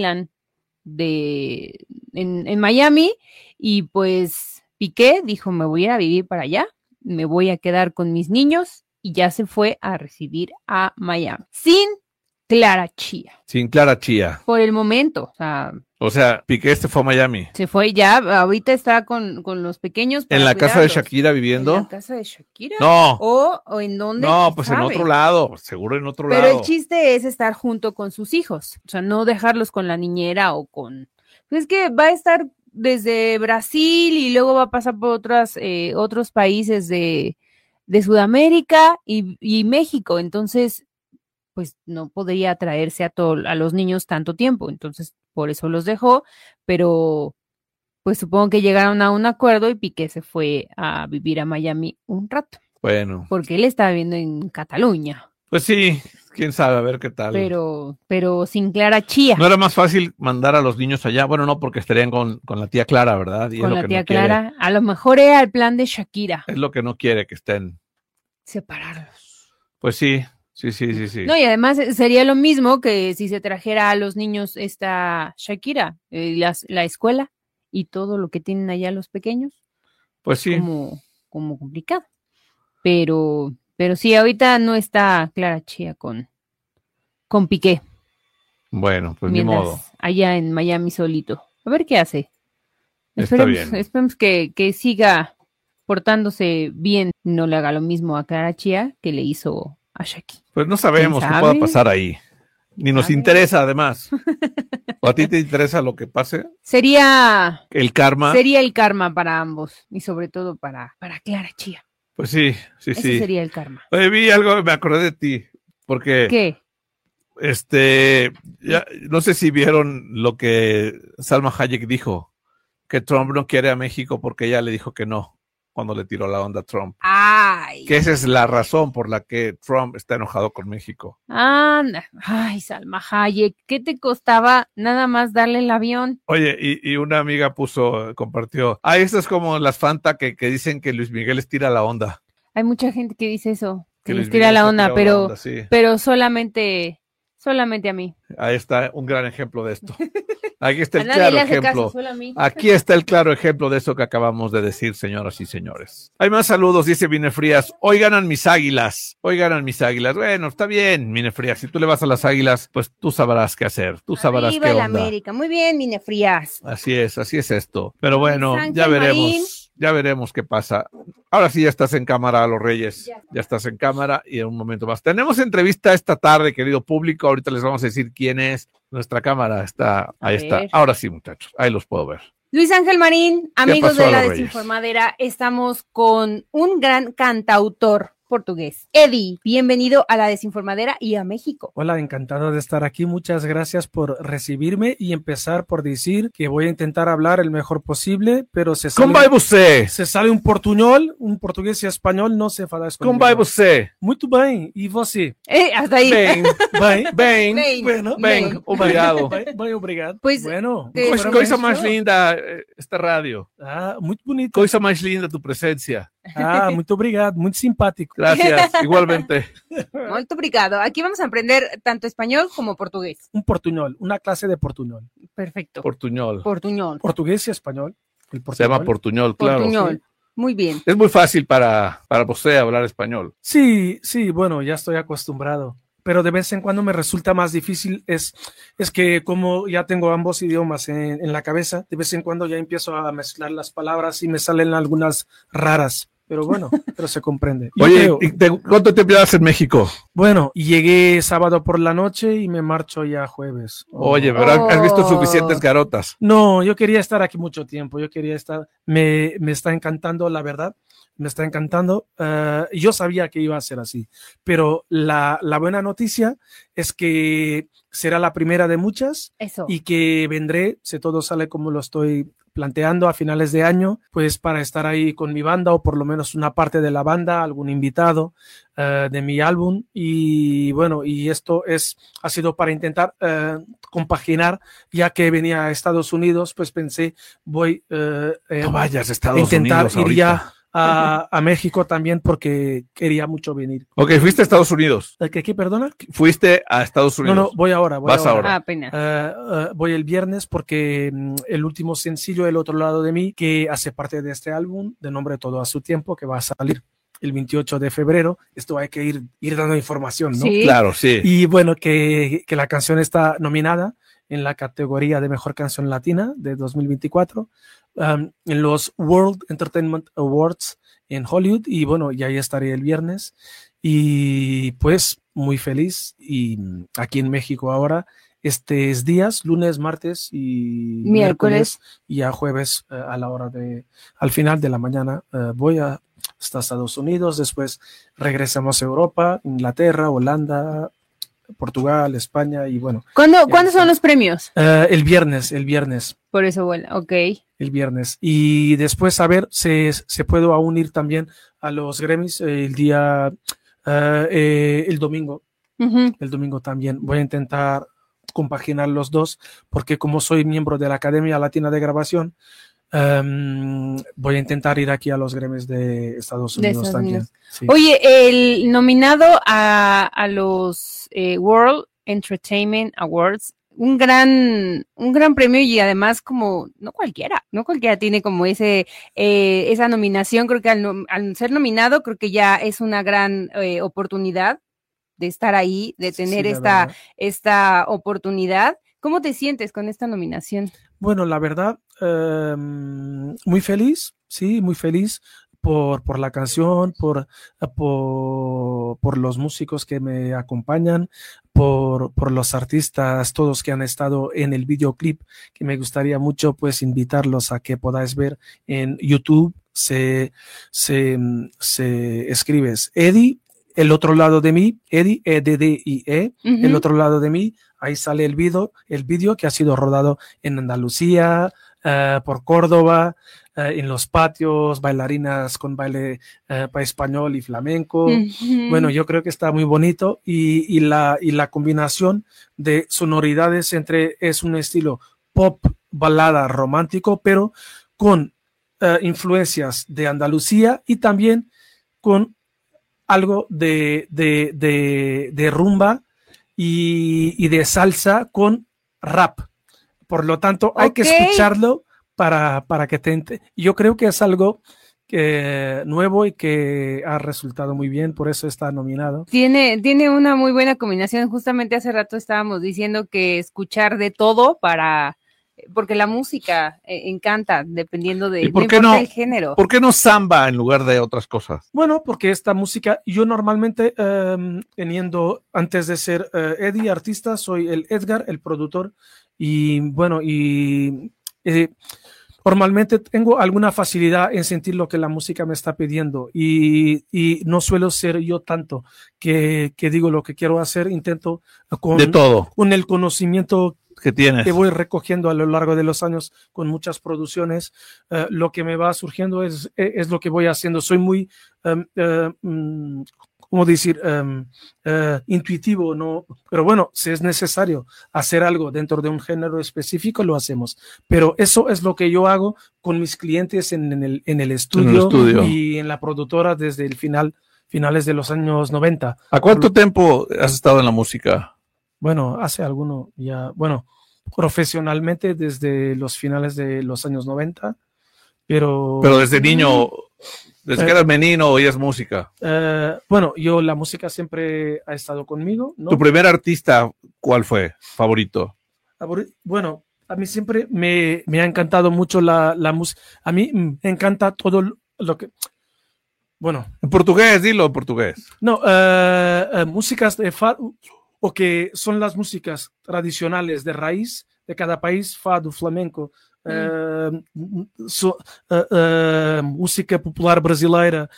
en Miami y pues Piqué dijo, me voy a ir a vivir para allá, me voy a quedar con mis niños y ya se fue a residir a Miami. Sin Clara Chía. Sin Clara Chía. Por el momento. O sea, Piqué fue a Miami. Se fue ya, ahorita está con los pequeños. ¿En la casa de Shakira viviendo? ¿En la casa de Shakira? No. ¿O en dónde? No, pues en otro lado, seguro en otro lado. Pero el chiste es estar junto con sus hijos, o sea, no dejarlos con la niñera o con... Pues es que va a estar desde Brasil y luego va a pasar por otros países de Sudamérica y México, entonces pues no podría traerse a los niños tanto tiempo, entonces por eso los dejó, pero pues supongo que llegaron a un acuerdo y Piqué se fue a vivir a Miami un rato. Bueno. Porque él estaba viviendo en Cataluña. Pues sí, quién sabe, a ver qué tal. Pero sin Clara Chía. ¿No era más fácil mandar a los niños allá? Bueno, no, porque estarían con la tía Clara, ¿verdad? Y con es lo la que tía no Clara. quiere. A lo mejor era el plan de Shakira. Es lo que no quiere, que estén. Separarlos. Pues sí. No, y además sería lo mismo que si se trajera a los niños esta Shakira, la escuela y todo lo que tienen allá los pequeños. Pues sí. Como complicado. Pero sí, ahorita no está Clara Chía con Piqué. Bueno, pues ni modo. Allá en Miami solito. A ver qué hace. Esperemos que siga portándose bien, no le haga lo mismo a Clara Chía que le hizo a Shakira. Pues no sabemos qué pueda pasar ahí. Ni nos interesa, además. ¿O a ti te interesa lo que pase? Sería el karma. Sería el karma para ambos y sobre todo para Clara Chía. Pues sí. Ese sería el karma. Oye, vi algo, me acordé de ti, porque... ¿Qué? Ya, no sé si vieron lo que Salma Hayek dijo, que Trump no quiere a México porque ella le dijo que no cuando le tiró la onda a Trump. Ay. Que esa es la razón por la que Trump está enojado con México. Anda. Ay, Salma Hayek, ¿qué te costaba nada más darle el avión? Oye, y una amiga compartió, esto es como las Fanta que dicen que Luis Miguel les tira la onda. Hay mucha gente que dice eso, que les Luis tira Miguel la onda, sí. pero solamente Solamente a mí. Ahí está un gran ejemplo de esto. Aquí está A el nadie claro le hace ejemplo. caso, solo a mí. Aquí está el claro ejemplo de eso que acabamos de decir, señoras y señores. Hay más saludos, dice Mine Frías. Hoy ganan mis águilas. Hoy ganan mis águilas. Bueno, está bien, Mine Frías. Si tú le vas a las águilas, pues tú sabrás qué hacer. Tú sabrás Arriba qué el onda. América. Muy bien, Mine Frías. Así es esto. Pero bueno, Ángel ya veremos. Marín. Ya veremos qué pasa. Ahora sí ya estás en cámara, Los Reyes. Ya estás en cámara y en un momento más. Tenemos entrevista esta tarde, querido público. Ahorita les vamos a decir quién es. Nuestra cámara está, ahí está. Ahora sí, muchachos, ahí los puedo ver. Luis Ángel Marín, amigos pasó, de La Los Reyes? Desinformadera, estamos con un gran cantautor portugués. Eddie, bienvenido a La Desinformadera y a México. Hola, encantado de estar aquí. Muchas gracias por recibirme y empezar por decir que voy a intentar hablar el mejor posible, pero ¿Cómo vai você? se sale un portuñol, un portugués y español, no se fadas ¿Cómo vai você? Muito bem. E você? Hasta ahí. Bem, Bem? bem, Bem. Bueno, bem, obrigado. Bem, obrigado. Pues, bueno, Coisa mais linda esta rádio. Ah, muito bonito. Coisa mais linda tu presencia. Ah, muito obrigado, muito simpático. Gracias, igualmente. Muy obrigado. Aquí vamos a aprender tanto español como portugués. Un portuñol, una clase de portuñol. Perfecto. Portuñol. Portuñol. Portugués y español. El Se llama portuñol. portuñol, claro. Portuñol. Muy bien. Es muy fácil para você hablar español. Sí, bueno, ya estoy acostumbrado, pero de vez en cuando me resulta más difícil, es que como ya tengo ambos idiomas en la cabeza, de vez en cuando ya empiezo a mezclar las palabras y me salen algunas raras, pero bueno, pero se comprende. Yo Oye, creo- ¿cuánto tiempo llevas en México? bueno, llegué sábado por la noche y me marcho ya jueves. Oye, pero has visto suficientes garotas. No, yo quería estar aquí mucho tiempo, me está encantando, la verdad, me está encantando. Yo sabía que iba a ser así, pero la buena noticia es que será la primera de muchas Eso. y que vendré, si todo sale como lo estoy planteando a finales de año, pues para estar ahí con mi banda o por lo menos una parte de la banda, algún invitado de mi álbum y bueno, y esto ha sido para intentar compaginar, ya que venía a Estados Unidos, pues pensé voy No vayas a a Estados intentar Unidos ir ahorita. ya a México también porque quería mucho venir. Ok, fuiste a Estados Unidos. ¿Qué, perdona? Fuiste a Estados Unidos. No, voy ahora. Vas ahora. Ah, apenas. Voy el viernes porque el último sencillo, El otro lado de mí, que hace parte de este álbum, de nombre Todo a su tiempo, que va a salir el 28 de febrero. Esto hay que ir dando información, ¿no? Sí. Claro, sí. Y bueno, que la canción está nominada en la categoría de Mejor Canción Latina de 2024 en los World Entertainment Awards en Hollywood y bueno, y ahí estaré el viernes y pues muy feliz y aquí en México ahora estos días, lunes, martes y miércoles y ya jueves al final de la mañana voy a Estados Unidos, después regresamos a Europa, Inglaterra, Holanda, Portugal, España y bueno. ¿Cuándo son los premios? El viernes. Por eso vuela, ok. El viernes. Y después, a ver, se puedo aún ir también a los Grammys el domingo. Ujú. El domingo también. Voy a intentar compaginar los dos, porque como soy miembro de la Academia Latina de Grabación, voy a intentar ir aquí a los Grammys de Estados Unidos también. Sí. Oye, el nominado a los World Entertainment Awards, un gran premio y además como no cualquiera tiene como esa nominación. Creo que al ser nominado creo que ya es una gran oportunidad de estar ahí, de tener esta oportunidad. ¿Cómo te sientes con esta nominación? Bueno, la verdad, muy feliz, sí, muy feliz por la canción, por los músicos que me acompañan, por los artistas, todos que han estado en el videoclip, que me gustaría mucho pues invitarlos a que podáis ver en YouTube. Se escribes Eddie, El otro lado de mí, Eddie, E-D-D-I-E, Uh-huh. El otro lado de mí. Ahí sale el vídeo que ha sido rodado en Andalucía, por Córdoba, en los patios, bailarinas con baile para español y flamenco. Uh-huh. Bueno, yo creo que está muy bonito y la combinación de sonoridades es un estilo pop, balada, romántico, pero con influencias de Andalucía y también con algo de rumba y de salsa con rap. Por lo tanto, hay que escucharlo para que yo creo que es algo nuevo y que ha resultado muy bien, por eso está nominado. Tiene una muy buena combinación. Justamente hace rato estábamos diciendo que escuchar de todo porque la música encanta dependiendo de el género. ¿Por qué no samba en lugar de otras cosas? Bueno, porque esta música, yo normalmente teniendo, antes de ser Eddie, artista, soy el Edgar, el productor, y bueno, normalmente tengo alguna facilidad en sentir lo que la música me está pidiendo y no suelo ser yo tanto que digo lo que quiero hacer, intento de todo. Con el conocimiento que tienes, que voy recogiendo a lo largo de los años con muchas producciones, lo que me va surgiendo es lo que voy haciendo. Soy muy, ¿cómo decir? Intuitivo, ¿no? Pero bueno, si es necesario hacer algo dentro de un género específico, lo hacemos. Pero eso es lo que yo hago con mis clientes en el estudio y en la productora desde el finales de los años 90. ¿A cuánto tiempo has estado en la música? Bueno, hace alguno ya, bueno, profesionalmente desde los finales de los años 90, pero desde niño, desde que eras menino oías música. Bueno, la música siempre ha estado conmigo, ¿no? ¿Tu primer artista cuál fue? ¿Favorito? Bueno, a mí siempre me ha encantado mucho la música. A mí me encanta todo lo que... Bueno. En portugués, dilo en portugués. No, músicas de fado, o que son las músicas tradicionales de raíz de cada país, fado, flamenco, música popular brasileira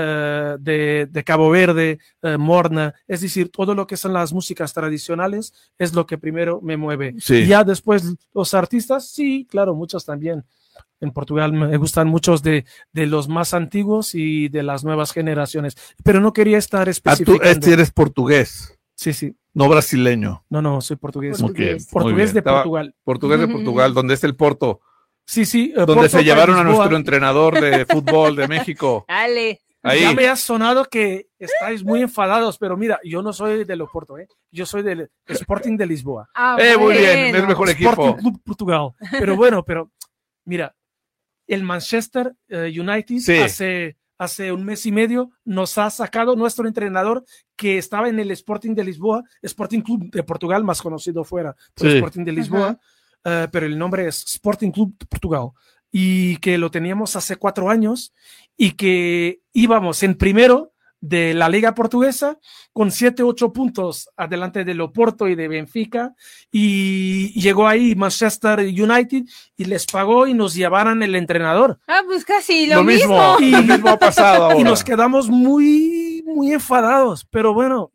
de Cabo Verde, morna, es decir, todo lo que son las músicas tradicionales es lo que primero me mueve. Sí. Y ya después los artistas, sí, claro, muchos también. En Portugal me gustan muchos de los más antiguos y de las nuevas generaciones, pero no quería estar especificando. Tú eres portugués. Sí. No brasileño. No, soy portugués. Portugués de Portugal. Portugués de Portugal, donde es el Porto. Sí. Donde Porto, se llevaron a nuestro entrenador de fútbol de México. Dale. Ahí. Ya me ha sonado que estáis muy enfadados, pero mira, yo no soy del Porto, yo soy del Sporting de Lisboa. Muy bien, es el mejor equipo. Sporting Club Portugal. Pero bueno, mira, el Manchester United hace un mes y medio nos ha sacado nuestro entrenador que estaba en el Sporting de Lisboa, Sporting Club de Portugal, más conocido fuera por Sporting de Lisboa, pero el nombre es Sporting Club de Portugal, y que lo teníamos hace 4 años y que íbamos en primero de la Liga Portuguesa con 7-8 puntos adelante del Oporto y de Benfica, y llegó ahí Manchester United y les pagó y nos llevaran el entrenador. Pues casi lo mismo. Lo mismo ha pasado ahora. Y nos quedamos muy, muy enfadados, pero bueno,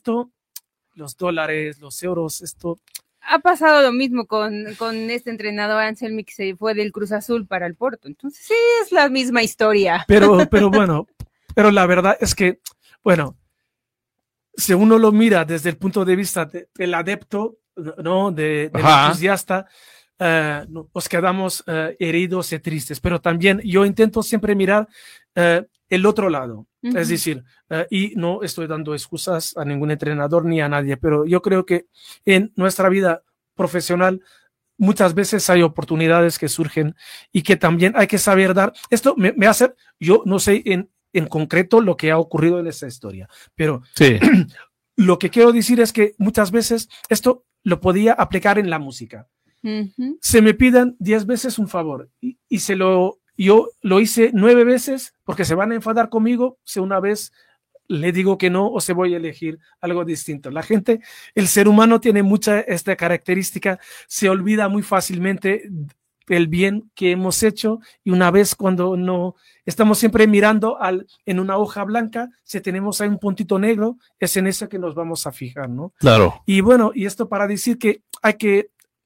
los dólares, los euros, ha pasado lo mismo con este entrenador Anselmi, que se fue del Cruz Azul para el Porto. Entonces sí, es la misma historia. Pero bueno, pero la verdad es que, bueno, si uno lo mira desde el punto de vista del adepto, ¿no? Del entusiasta, nos quedamos heridos y tristes. Pero también yo intento siempre mirar el otro lado. Es decir, y no estoy dando excusas a ningún entrenador ni a nadie, pero yo creo que en nuestra vida profesional muchas veces hay oportunidades que surgen y que también hay que saber dar. Esto me hace, yo no sé en concreto lo que ha ocurrido en esa historia, pero lo que quiero decir es que muchas veces esto lo podía aplicar en la música. Se me pidan 10 veces un favor y yo lo hice 9 veces porque se van a enfadar conmigo si una vez le digo que no o se voy a elegir algo distinto. La gente, el ser humano tiene mucha esta característica, se olvida muy fácilmente el bien que hemos hecho, y una vez cuando no estamos siempre mirando en una hoja blanca, si tenemos ahí un puntito negro, es en ese que nos vamos a fijar, ¿no? Claro. Y bueno, y esto para decir que hay que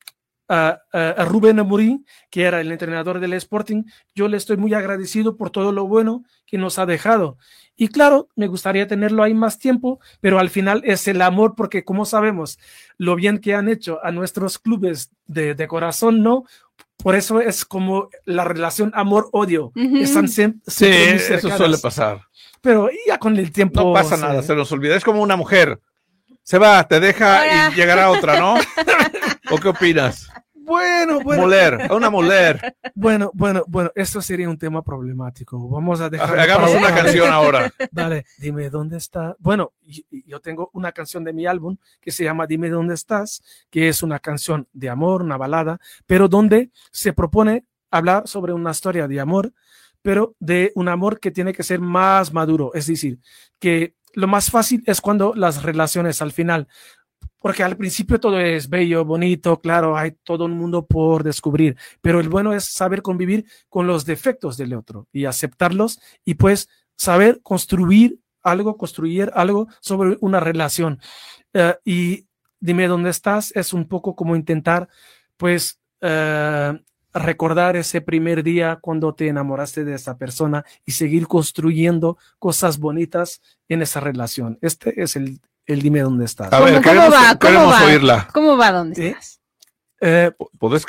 a Rubén Amorim, que era el entrenador del Sporting, yo le estoy muy agradecido por todo lo bueno que nos ha dejado. Y claro, me gustaría tenerlo ahí más tiempo, pero al final es el amor, porque como sabemos lo bien que han hecho a nuestros clubes de corazón, ¿no? Por eso es como la relación amor-odio. Están siempre sí, eso suele pasar. Pero ya con el tiempo... No pasa nada, se nos olvida. Es como una mujer. Se va, te deja Ahora. y llegará otra, ¿no? ¿O qué opinas? Bueno, Moler, una moler. bueno, esto sería un tema problemático. Vamos a dejar. Hagamos una para- canción ahora. Dale, dime dónde está. Bueno, yo tengo una canción de mi álbum que se llama Dime dónde estás, que es una canción de amor, una balada, pero donde se propone hablar sobre una historia de amor, pero de un amor que tiene que ser más maduro. Es decir, que lo más fácil es cuando las relaciones al final, porque al principio todo es bello, bonito, claro, hay todo un mundo por descubrir, pero el bueno es saber convivir con los defectos del otro y aceptarlos y pues saber construir algo sobre una relación. Y dime dónde estás es un poco como intentar pues recordar ese primer día cuando te enamoraste de esa persona y seguir construyendo cosas bonitas en esa relación. Este es el dime dónde estás. A ver, ¿Cómo va? queremos oírla. ¿Cómo va? ¿Dónde estás? ¿Podés?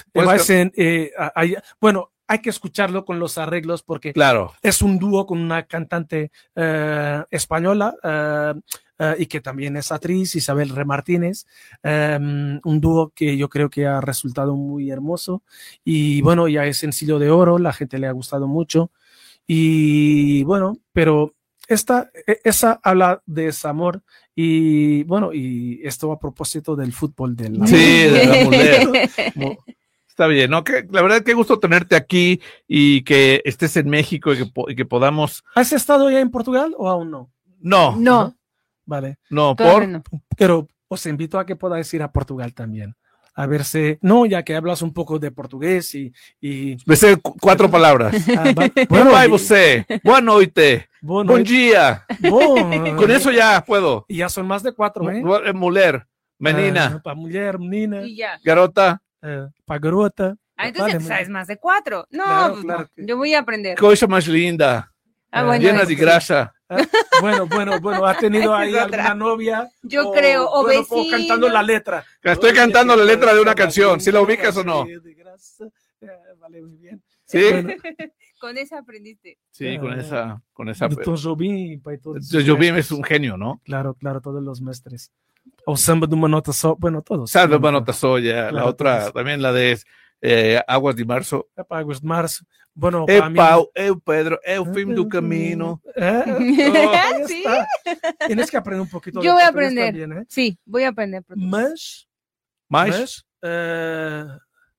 Bueno, hay que escucharlo con los arreglos porque Claro. es un dúo con una cantante española y que también es actriz, Isabel Re Martínez, un dúo que yo creo que ha resultado muy hermoso y bueno, ya es sencillo de oro, la gente le ha gustado mucho y bueno, pero esa habla de desamor y bueno, y esto a propósito del fútbol del amor. Sí, de la moler. Está bien, ¿no? Que, la verdad, qué gusto tenerte aquí y que estés en México y que podamos... ¿Has estado ya en Portugal o aún no? No, No, Vale, no, todavía por... no. pero os invito a que podáis ir a Portugal también. A verse, no, ya que hablas un poco de portugués y Me sé 4 palabras. Bueno, vai você, boa noite, bueno, bom dia. Con eso ya puedo. y ya son más de 4, ¿eh? Mulher, menina, Para mujer, menina, Y ya. garota, para garota. Ah, entonces Vale, sabes más de 4. No, Claro, pues claro no. que- Yo voy a aprender. coisa más linda, Ah, bueno, llena eso de sí. grasa. Bueno, ¿ha tenido ahí Es otra. alguna novia? Yo creo, o bueno, vecino. cantando la letra. Estoy cantando la letra de una canción, ¿sí la ubicas o no? Vale, muy bien. Sí, Bueno, Con esa aprendiste. sí, con esa. de Tom Jobim, para todos. Jobim es un genio, ¿no? Claro, todos los mestres. O samba de una nota só, bueno, todos. Salve Manota Soya, la Claro, otra, todos. también la de Aguas de Marzo. Aguas de Março. Bueno, para mí... Pau, Pedro, o fim do caminho. Ahí Sí. está. Tienes que aprender un poquito Yo de voy a portugués aprender. también, ¿eh? Sí, voy a aprender. portugués. Mas, Mas,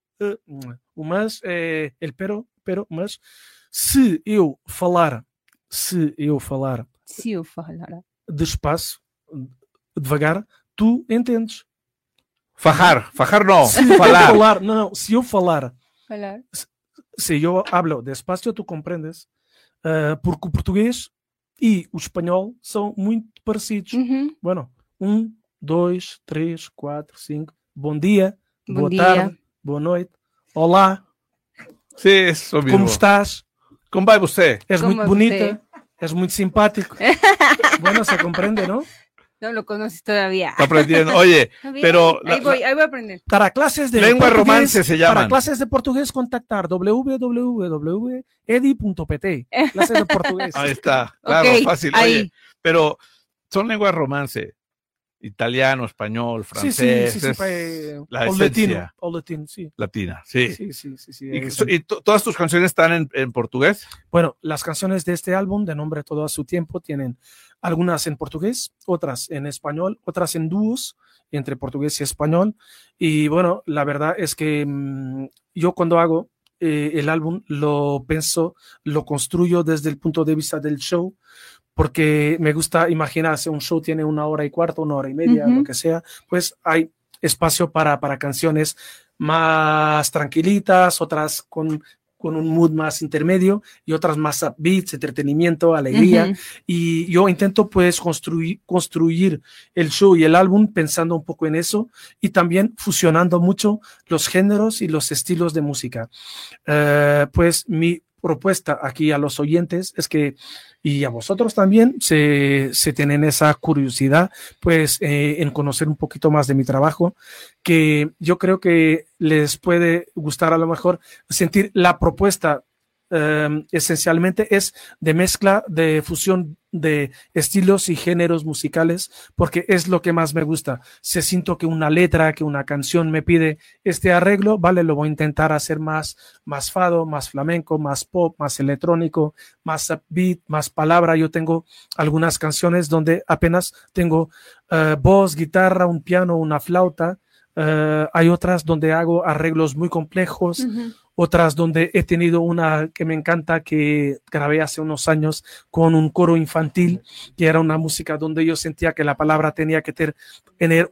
mas, ele mas, se eu falar Si eu falara. despacio, devagar, tu entendes. fajar no, Se eu falar. falar, não, se eu falar, Falar. se eu hablo despacio, tu compreendes, porque o português e o espanhol são muito parecidos. Ujú. Bueno, 1, 2, 3, 4, 5. Bom dia, Bom boa dia. tarde, boa noite. Olá, Sí, eso mismo. como estás? ¿Cómo va usted? És Como muito bonita, és muito simpático. Bueno, se comprende, ¿no? No lo conoces todavía. Está aprendiendo. Oye, Está bien. pero Ahí voy a aprender. Para clases de lengua portugués, romance se Para llaman. clases de portugués, contactar www.edi.pt. Clases de portugués. Ahí está, claro, Ok, fácil. ahí. Oye, pero son lenguas romance. Italiano, español, Sí, francés. sí, es la o esencia latino, sí. latina, sí. Sí. ¿Y todas tus canciones están en portugués? Bueno, las canciones de este álbum, de nombre Todo a su tiempo, tienen algunas en portugués, otras en español, otras en dúos entre portugués y español. Y bueno, la verdad es que yo cuando hago el álbum lo pienso, lo construyo desde el punto de vista del show, porque me gusta imaginarse un show tiene 1 hora y cuarto, 1 hora y media, Ujú. lo que sea, pues hay espacio para canciones más tranquilitas, otras con un mood más intermedio y otras más upbeats, entretenimiento, alegría. Ujú. Y yo intento pues construir el show y el álbum pensando un poco en eso y también fusionando mucho los géneros y los estilos de música. Pues mi propuesta aquí a los oyentes es que, y a vosotros también, se tienen esa curiosidad pues en conocer un poquito más de mi trabajo, que yo creo que les puede gustar a lo mejor sentir la propuesta esencialmente es de mezcla, de fusión de estilos y géneros musicales, porque es lo que más me gusta. Si siento que una letra, que una canción me pide este arreglo, vale, lo voy a intentar hacer más fado, más flamenco, más pop, más electrónico, más beat, más palabra. Yo tengo algunas canciones donde apenas tengo voz, guitarra, un piano, una flauta. Hay otras donde hago arreglos muy complejos, otras donde he tenido una que me encanta, que grabé hace unos años con un coro infantil, que era una música donde yo sentía que la palabra tenía que tener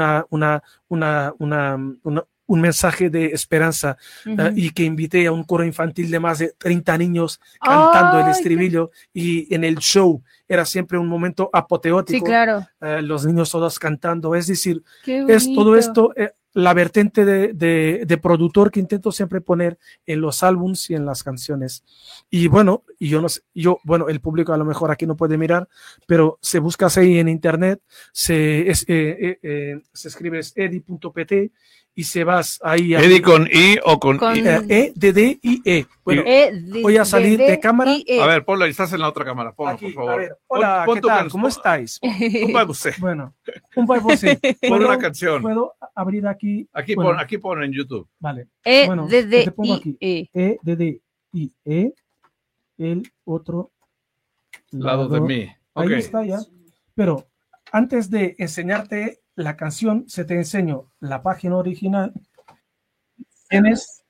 un mensaje de esperanza, y que invité a un coro infantil de más de 30 niños cantando el estribillo, y en el show era siempre un momento apoteótico. Sí, claro. Los niños todos cantando, es decir, es todo esto, la vertiente de productor que intento siempre poner en los álbums y en las canciones. Y bueno, yo no sé, el público a lo mejor aquí no puede mirar, pero se buscas ahí en internet, se escribe Eddie.pt, y se vas ahí. ¿Eddie con I o con I? E-D-D-I-E. Bueno, voy a salir de cámara. A ver, ponlo, estás en la otra cámara, ponlo, por favor. A ver, hola, ¿qué tal? ¿Cómo estáis? Un babusé. Bueno, un babusé. Pon una canción. Puedo abrir aquí. Aquí pon en YouTube. Vale. E-D-D-I-E. E-D-D-I-E. El otro lado de mí. Ahí está ya. Pero antes de enseñarte la canción, se te enseño la página original. Tienes,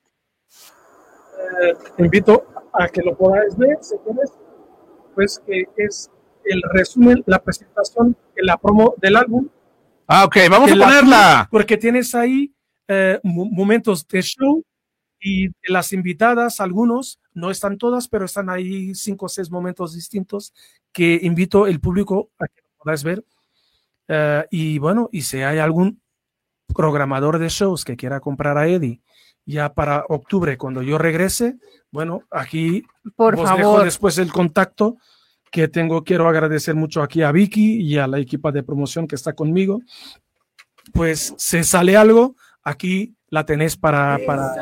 te invito a que lo podáis ver, si quieres, pues que es el resumen, la presentación, la promo del álbum. Ok, vamos a ponerla. Porque tienes ahí momentos de show y de las invitadas, algunos, no están todas, pero están ahí 5 o 6 momentos distintos que invito el público a que lo podáis ver. Y bueno, y si hay algún programador de shows que quiera comprar a Eddie ya para octubre, cuando yo regrese, bueno, aquí por os favor dejo después el contacto que tengo. Quiero agradecer mucho aquí a Vicky y a la equipa de promoción que está conmigo. Pues si sale algo, aquí la tenés para...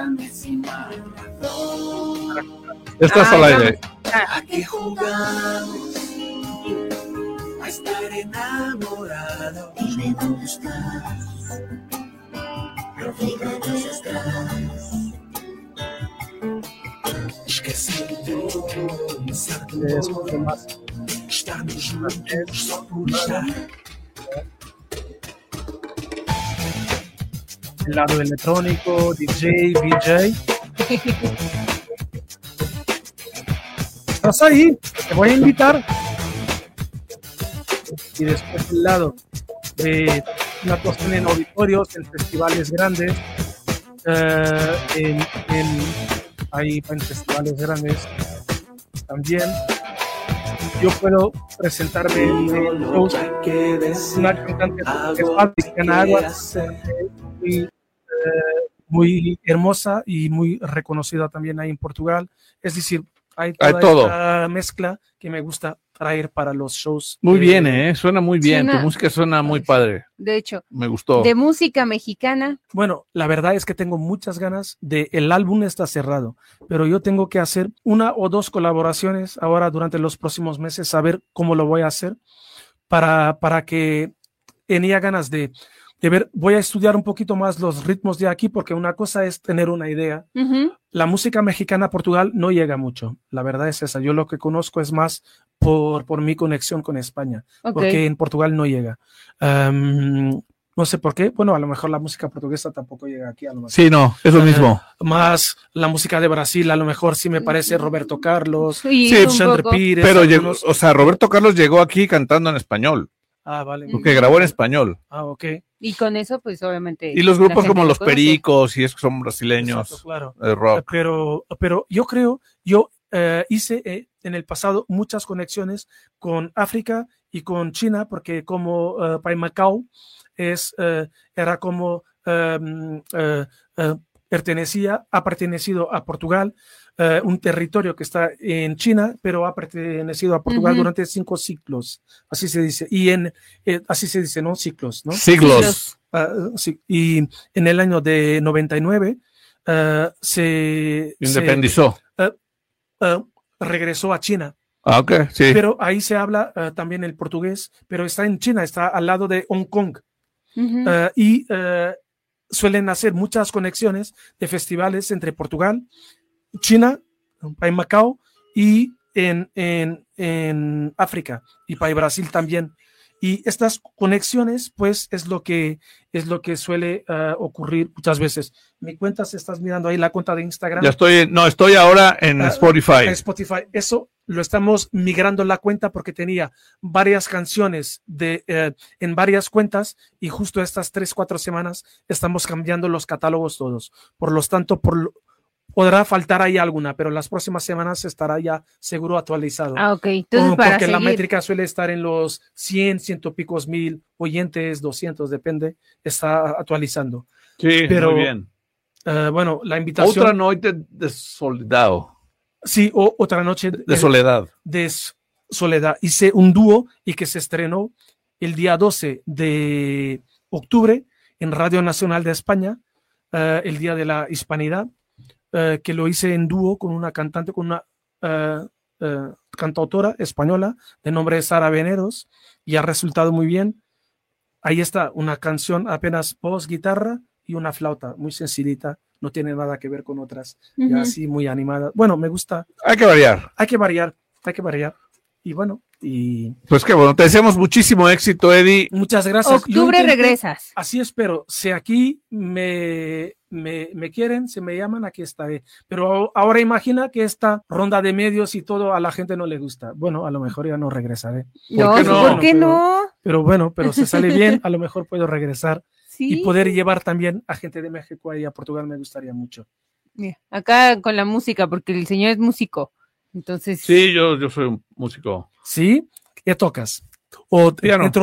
Estás al aire. Aquí jugamos a estar enamorado. Dime dónde estás, Rodrigo, ¿dónde estás? Esquecendo estamos juntos só por estar. El lado electrónico, DJ, VJ. Estás ahí, te voy a invitar. Y después el lado de una cuestión en auditorios, en festivales grandes, ahí en festivales grandes también. Yo puedo presentarme en shows, una cantante que es Fabricana Agua, muy hermosa y muy reconocida también ahí en Portugal. Es decir, hay toda esta mezcla que me gusta traer para los shows. Muy bien, suena muy bien. Tu música suena muy padre. De hecho, me gustó. De música mexicana. Bueno, la verdad es que tengo muchas ganas el álbum está cerrado, pero yo tengo que hacer 1 o 2 colaboraciones ahora durante los próximos meses, a ver cómo lo voy a hacer para que tenía ganas de ver. Voy a estudiar un poquito más los ritmos de aquí, porque una cosa es tener una idea. La música mexicana a Portugal no llega mucho, la verdad es esa. Yo lo que conozco es más por mi conexión con España, porque en Portugal no llega. No sé por qué. Bueno, a lo mejor la música portuguesa tampoco llega aquí. A lo mejor. Sí, no, es lo mismo. Más la música de Brasil, a lo mejor sí me parece Roberto Carlos, sí, Xander Pires. Pero llegó, o sea, Roberto Carlos llegó aquí cantando en español. Ah, vale. Porque grabó en español. Ah, ok. Y con eso, pues obviamente. Y los grupos como Los Pericos, y esos son brasileños. Exacto, claro. De rock. Pero yo creo, hice en el pasado muchas conexiones con África y con China, porque como Pai Macau era como ha pertenecido a Portugal, un territorio que está en China, pero ha pertenecido a Portugal durante 5 siglos, así se dice, y así se dice, ¿no? Ciclos, ¿no? Siglos. Sí. Y en el año de 99 se independizó. regresó a China. Ah, ok, sí. Pero ahí se habla también el portugués, pero está en China, está al lado de Hong Kong. Y suelen hacer muchas conexiones de festivales entre Portugal, China, en Macao y en África y para Brasil también. Y estas conexiones, pues, es lo que suele ocurrir muchas veces. Mi cuenta, si estás mirando ahí la cuenta de Instagram. Estoy ahora en Spotify. Spotify. Eso lo estamos migrando la cuenta porque tenía varias canciones en varias cuentas y justo estas 3-4 semanas estamos cambiando los catálogos todos. Por lo tanto, podrá faltar ahí alguna, pero las próximas semanas estará ya seguro actualizado. Ah, ok. Entonces, porque la métrica suele estar en los 100, 100 y picos mil oyentes, 200, depende, está actualizando. Sí, pero, muy bien. Bueno, la invitación... Otra noche de soledad. Sí, otra noche de soledad. De soledad. Hice un dúo y que se estrenó el día 12 de octubre en Radio Nacional de España, el Día de la Hispanidad. Que lo hice en dúo con una cantante, con una cantautora española de nombre Sara Veneros, y ha resultado muy bien. Ahí está, una canción apenas voz, guitarra y una flauta, muy sencillita, no tiene nada que ver con otras, y así muy animada. Bueno, me gusta. Hay que variar. Y bueno, pues qué bueno, te deseamos muchísimo éxito, Eddie. Muchas gracias. Octubre regresas. Así espero. Si aquí me quieren, si me llaman, aquí estaré. Pero ahora imagina que esta ronda de medios y todo a la gente no le gusta. Bueno, a lo mejor ya no regresaré. ¿Por qué no? Pero bueno, pero si sale bien, a lo mejor puedo regresar. ¿Sí? Y poder llevar también a gente de México y a Portugal me gustaría mucho. Acá con la música, porque el señor es músico. Entonces. Sí, yo soy un músico. ¿Sí? ¿Qué tocas? O piano.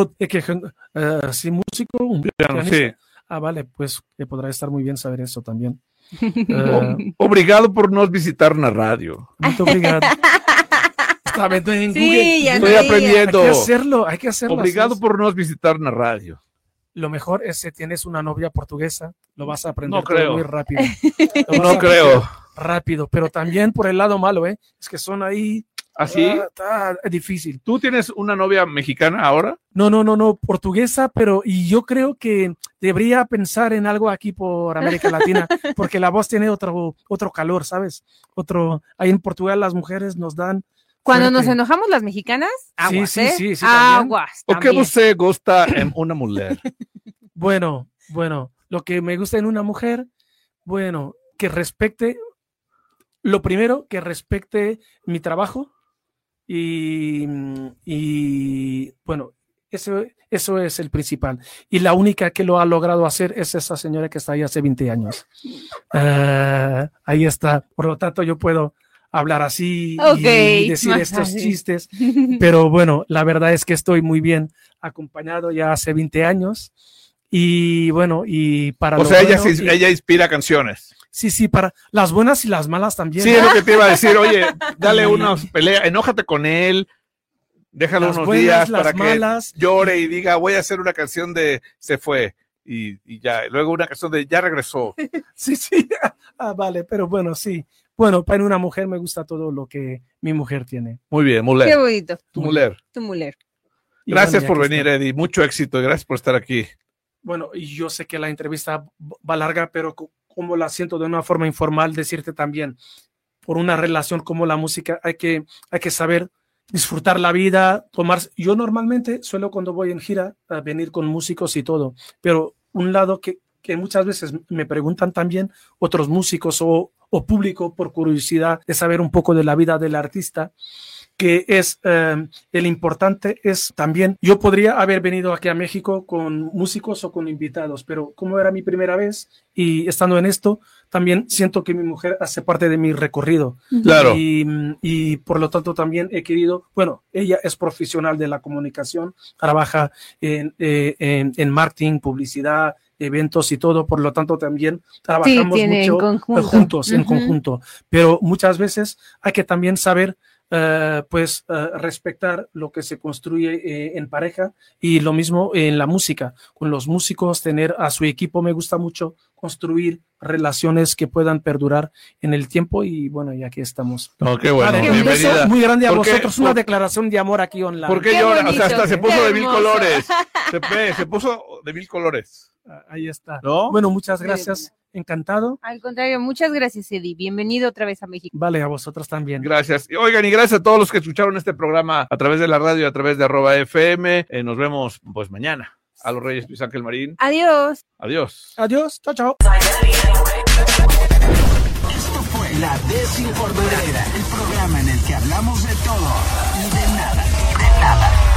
Sí, músico, un piano, sí. Ah, vale, pues podrá estar muy bien saber eso también. Obrigado por nos visitar na radio. Muito obrigado. Está vendo en Sí, Google. ya Estoy aprendiendo. Hay que hacerlo. Obrigado por nos visitar na radio. Lo mejor es si tienes una novia portuguesa, lo vas a aprender muy rápido. No creo. Rápido, pero también por el lado malo, es que son ahí. ¿Así? Está difícil. ¿Tú tienes una novia mexicana ahora? No, portuguesa, y yo creo que debería pensar en algo aquí por América Latina, porque la voz tiene otro calor, ¿sabes? Ahí en Portugal las mujeres nos dan. Cuando fuerte. nos enojamos las mexicanas, aguas, sí, aguas. ¿O qué você gusta en una mujer? Bueno, lo que me gusta en una mujer, que respecte, lo primero, que respecte mi trabajo y bueno, eso es el principal. Y la única que lo ha logrado hacer es esa señora que está ahí hace 20 años. Ahí está. Por lo tanto, yo puedo hablar así y decir estos chistes, pero bueno, la verdad es que estoy muy bien acompañado ya hace 20 años y bueno, y para ella inspira canciones. Sí, para las buenas y las malas también. Sí, es lo que te iba a decir, oye, dale una pelea, enójate con él, déjalo unos días para que llore y diga, voy a hacer una canción de Se fue. Y ya, luego una canción de Ya regresó. Sí, vale, pero bueno, sí. Bueno, para una mujer me gusta todo lo que mi mujer tiene. Muy bien, mujer. Qué bonito. Tu mujer. Gracias por venir, Eddie. Mucho éxito y gracias por estar aquí. Bueno, y yo sé que la entrevista va larga, pero como la siento de una forma informal, decirte también, por una relación como la música, hay que saber disfrutar la vida, yo normalmente suelo cuando voy en gira a venir con músicos y todo, pero un lado que muchas veces me preguntan también otros músicos o público por curiosidad de saber un poco de la vida del artista, que es el importante es también, yo podría haber venido aquí a México con músicos o con invitados, pero como era mi primera vez y estando en esto, también siento que mi mujer hace parte de mi recorrido. Claro. Y por lo tanto también he querido, ella es profesional de la comunicación, trabaja en marketing, publicidad, eventos y todo, por lo tanto también trabajamos mucho en conjunto, pero muchas veces hay que también saber respetar lo que se construye en pareja y lo mismo en la música, con los músicos, tener a su equipo me gusta mucho construir relaciones que puedan perdurar en el tiempo y bueno, y aquí estamos. No, qué bueno, Vale, un bienvenida. beso muy grande a ¿Por qué? vosotros, una declaración de amor aquí online. ¿Por qué Qué llora? O bonito, sea, hasta se qué puso de 1000 hermoso. colores. Se puso de 1000 colores. Ahí está. ¿No? Bueno, muchas gracias. Encantado. Al contrario, muchas gracias, Eddie. Bienvenido otra vez a México. Vale, a vosotros también. Gracias. Y oigan, y gracias a todos los que escucharon este programa a través de la radio, a través de @FM. Nos vemos pues mañana. A los Reyes, Luis Ángel Marín. Adiós. Adiós. Adiós. Chao, chao. Esto fue La Desinformadera, el programa en el que hablamos de todo y de nada.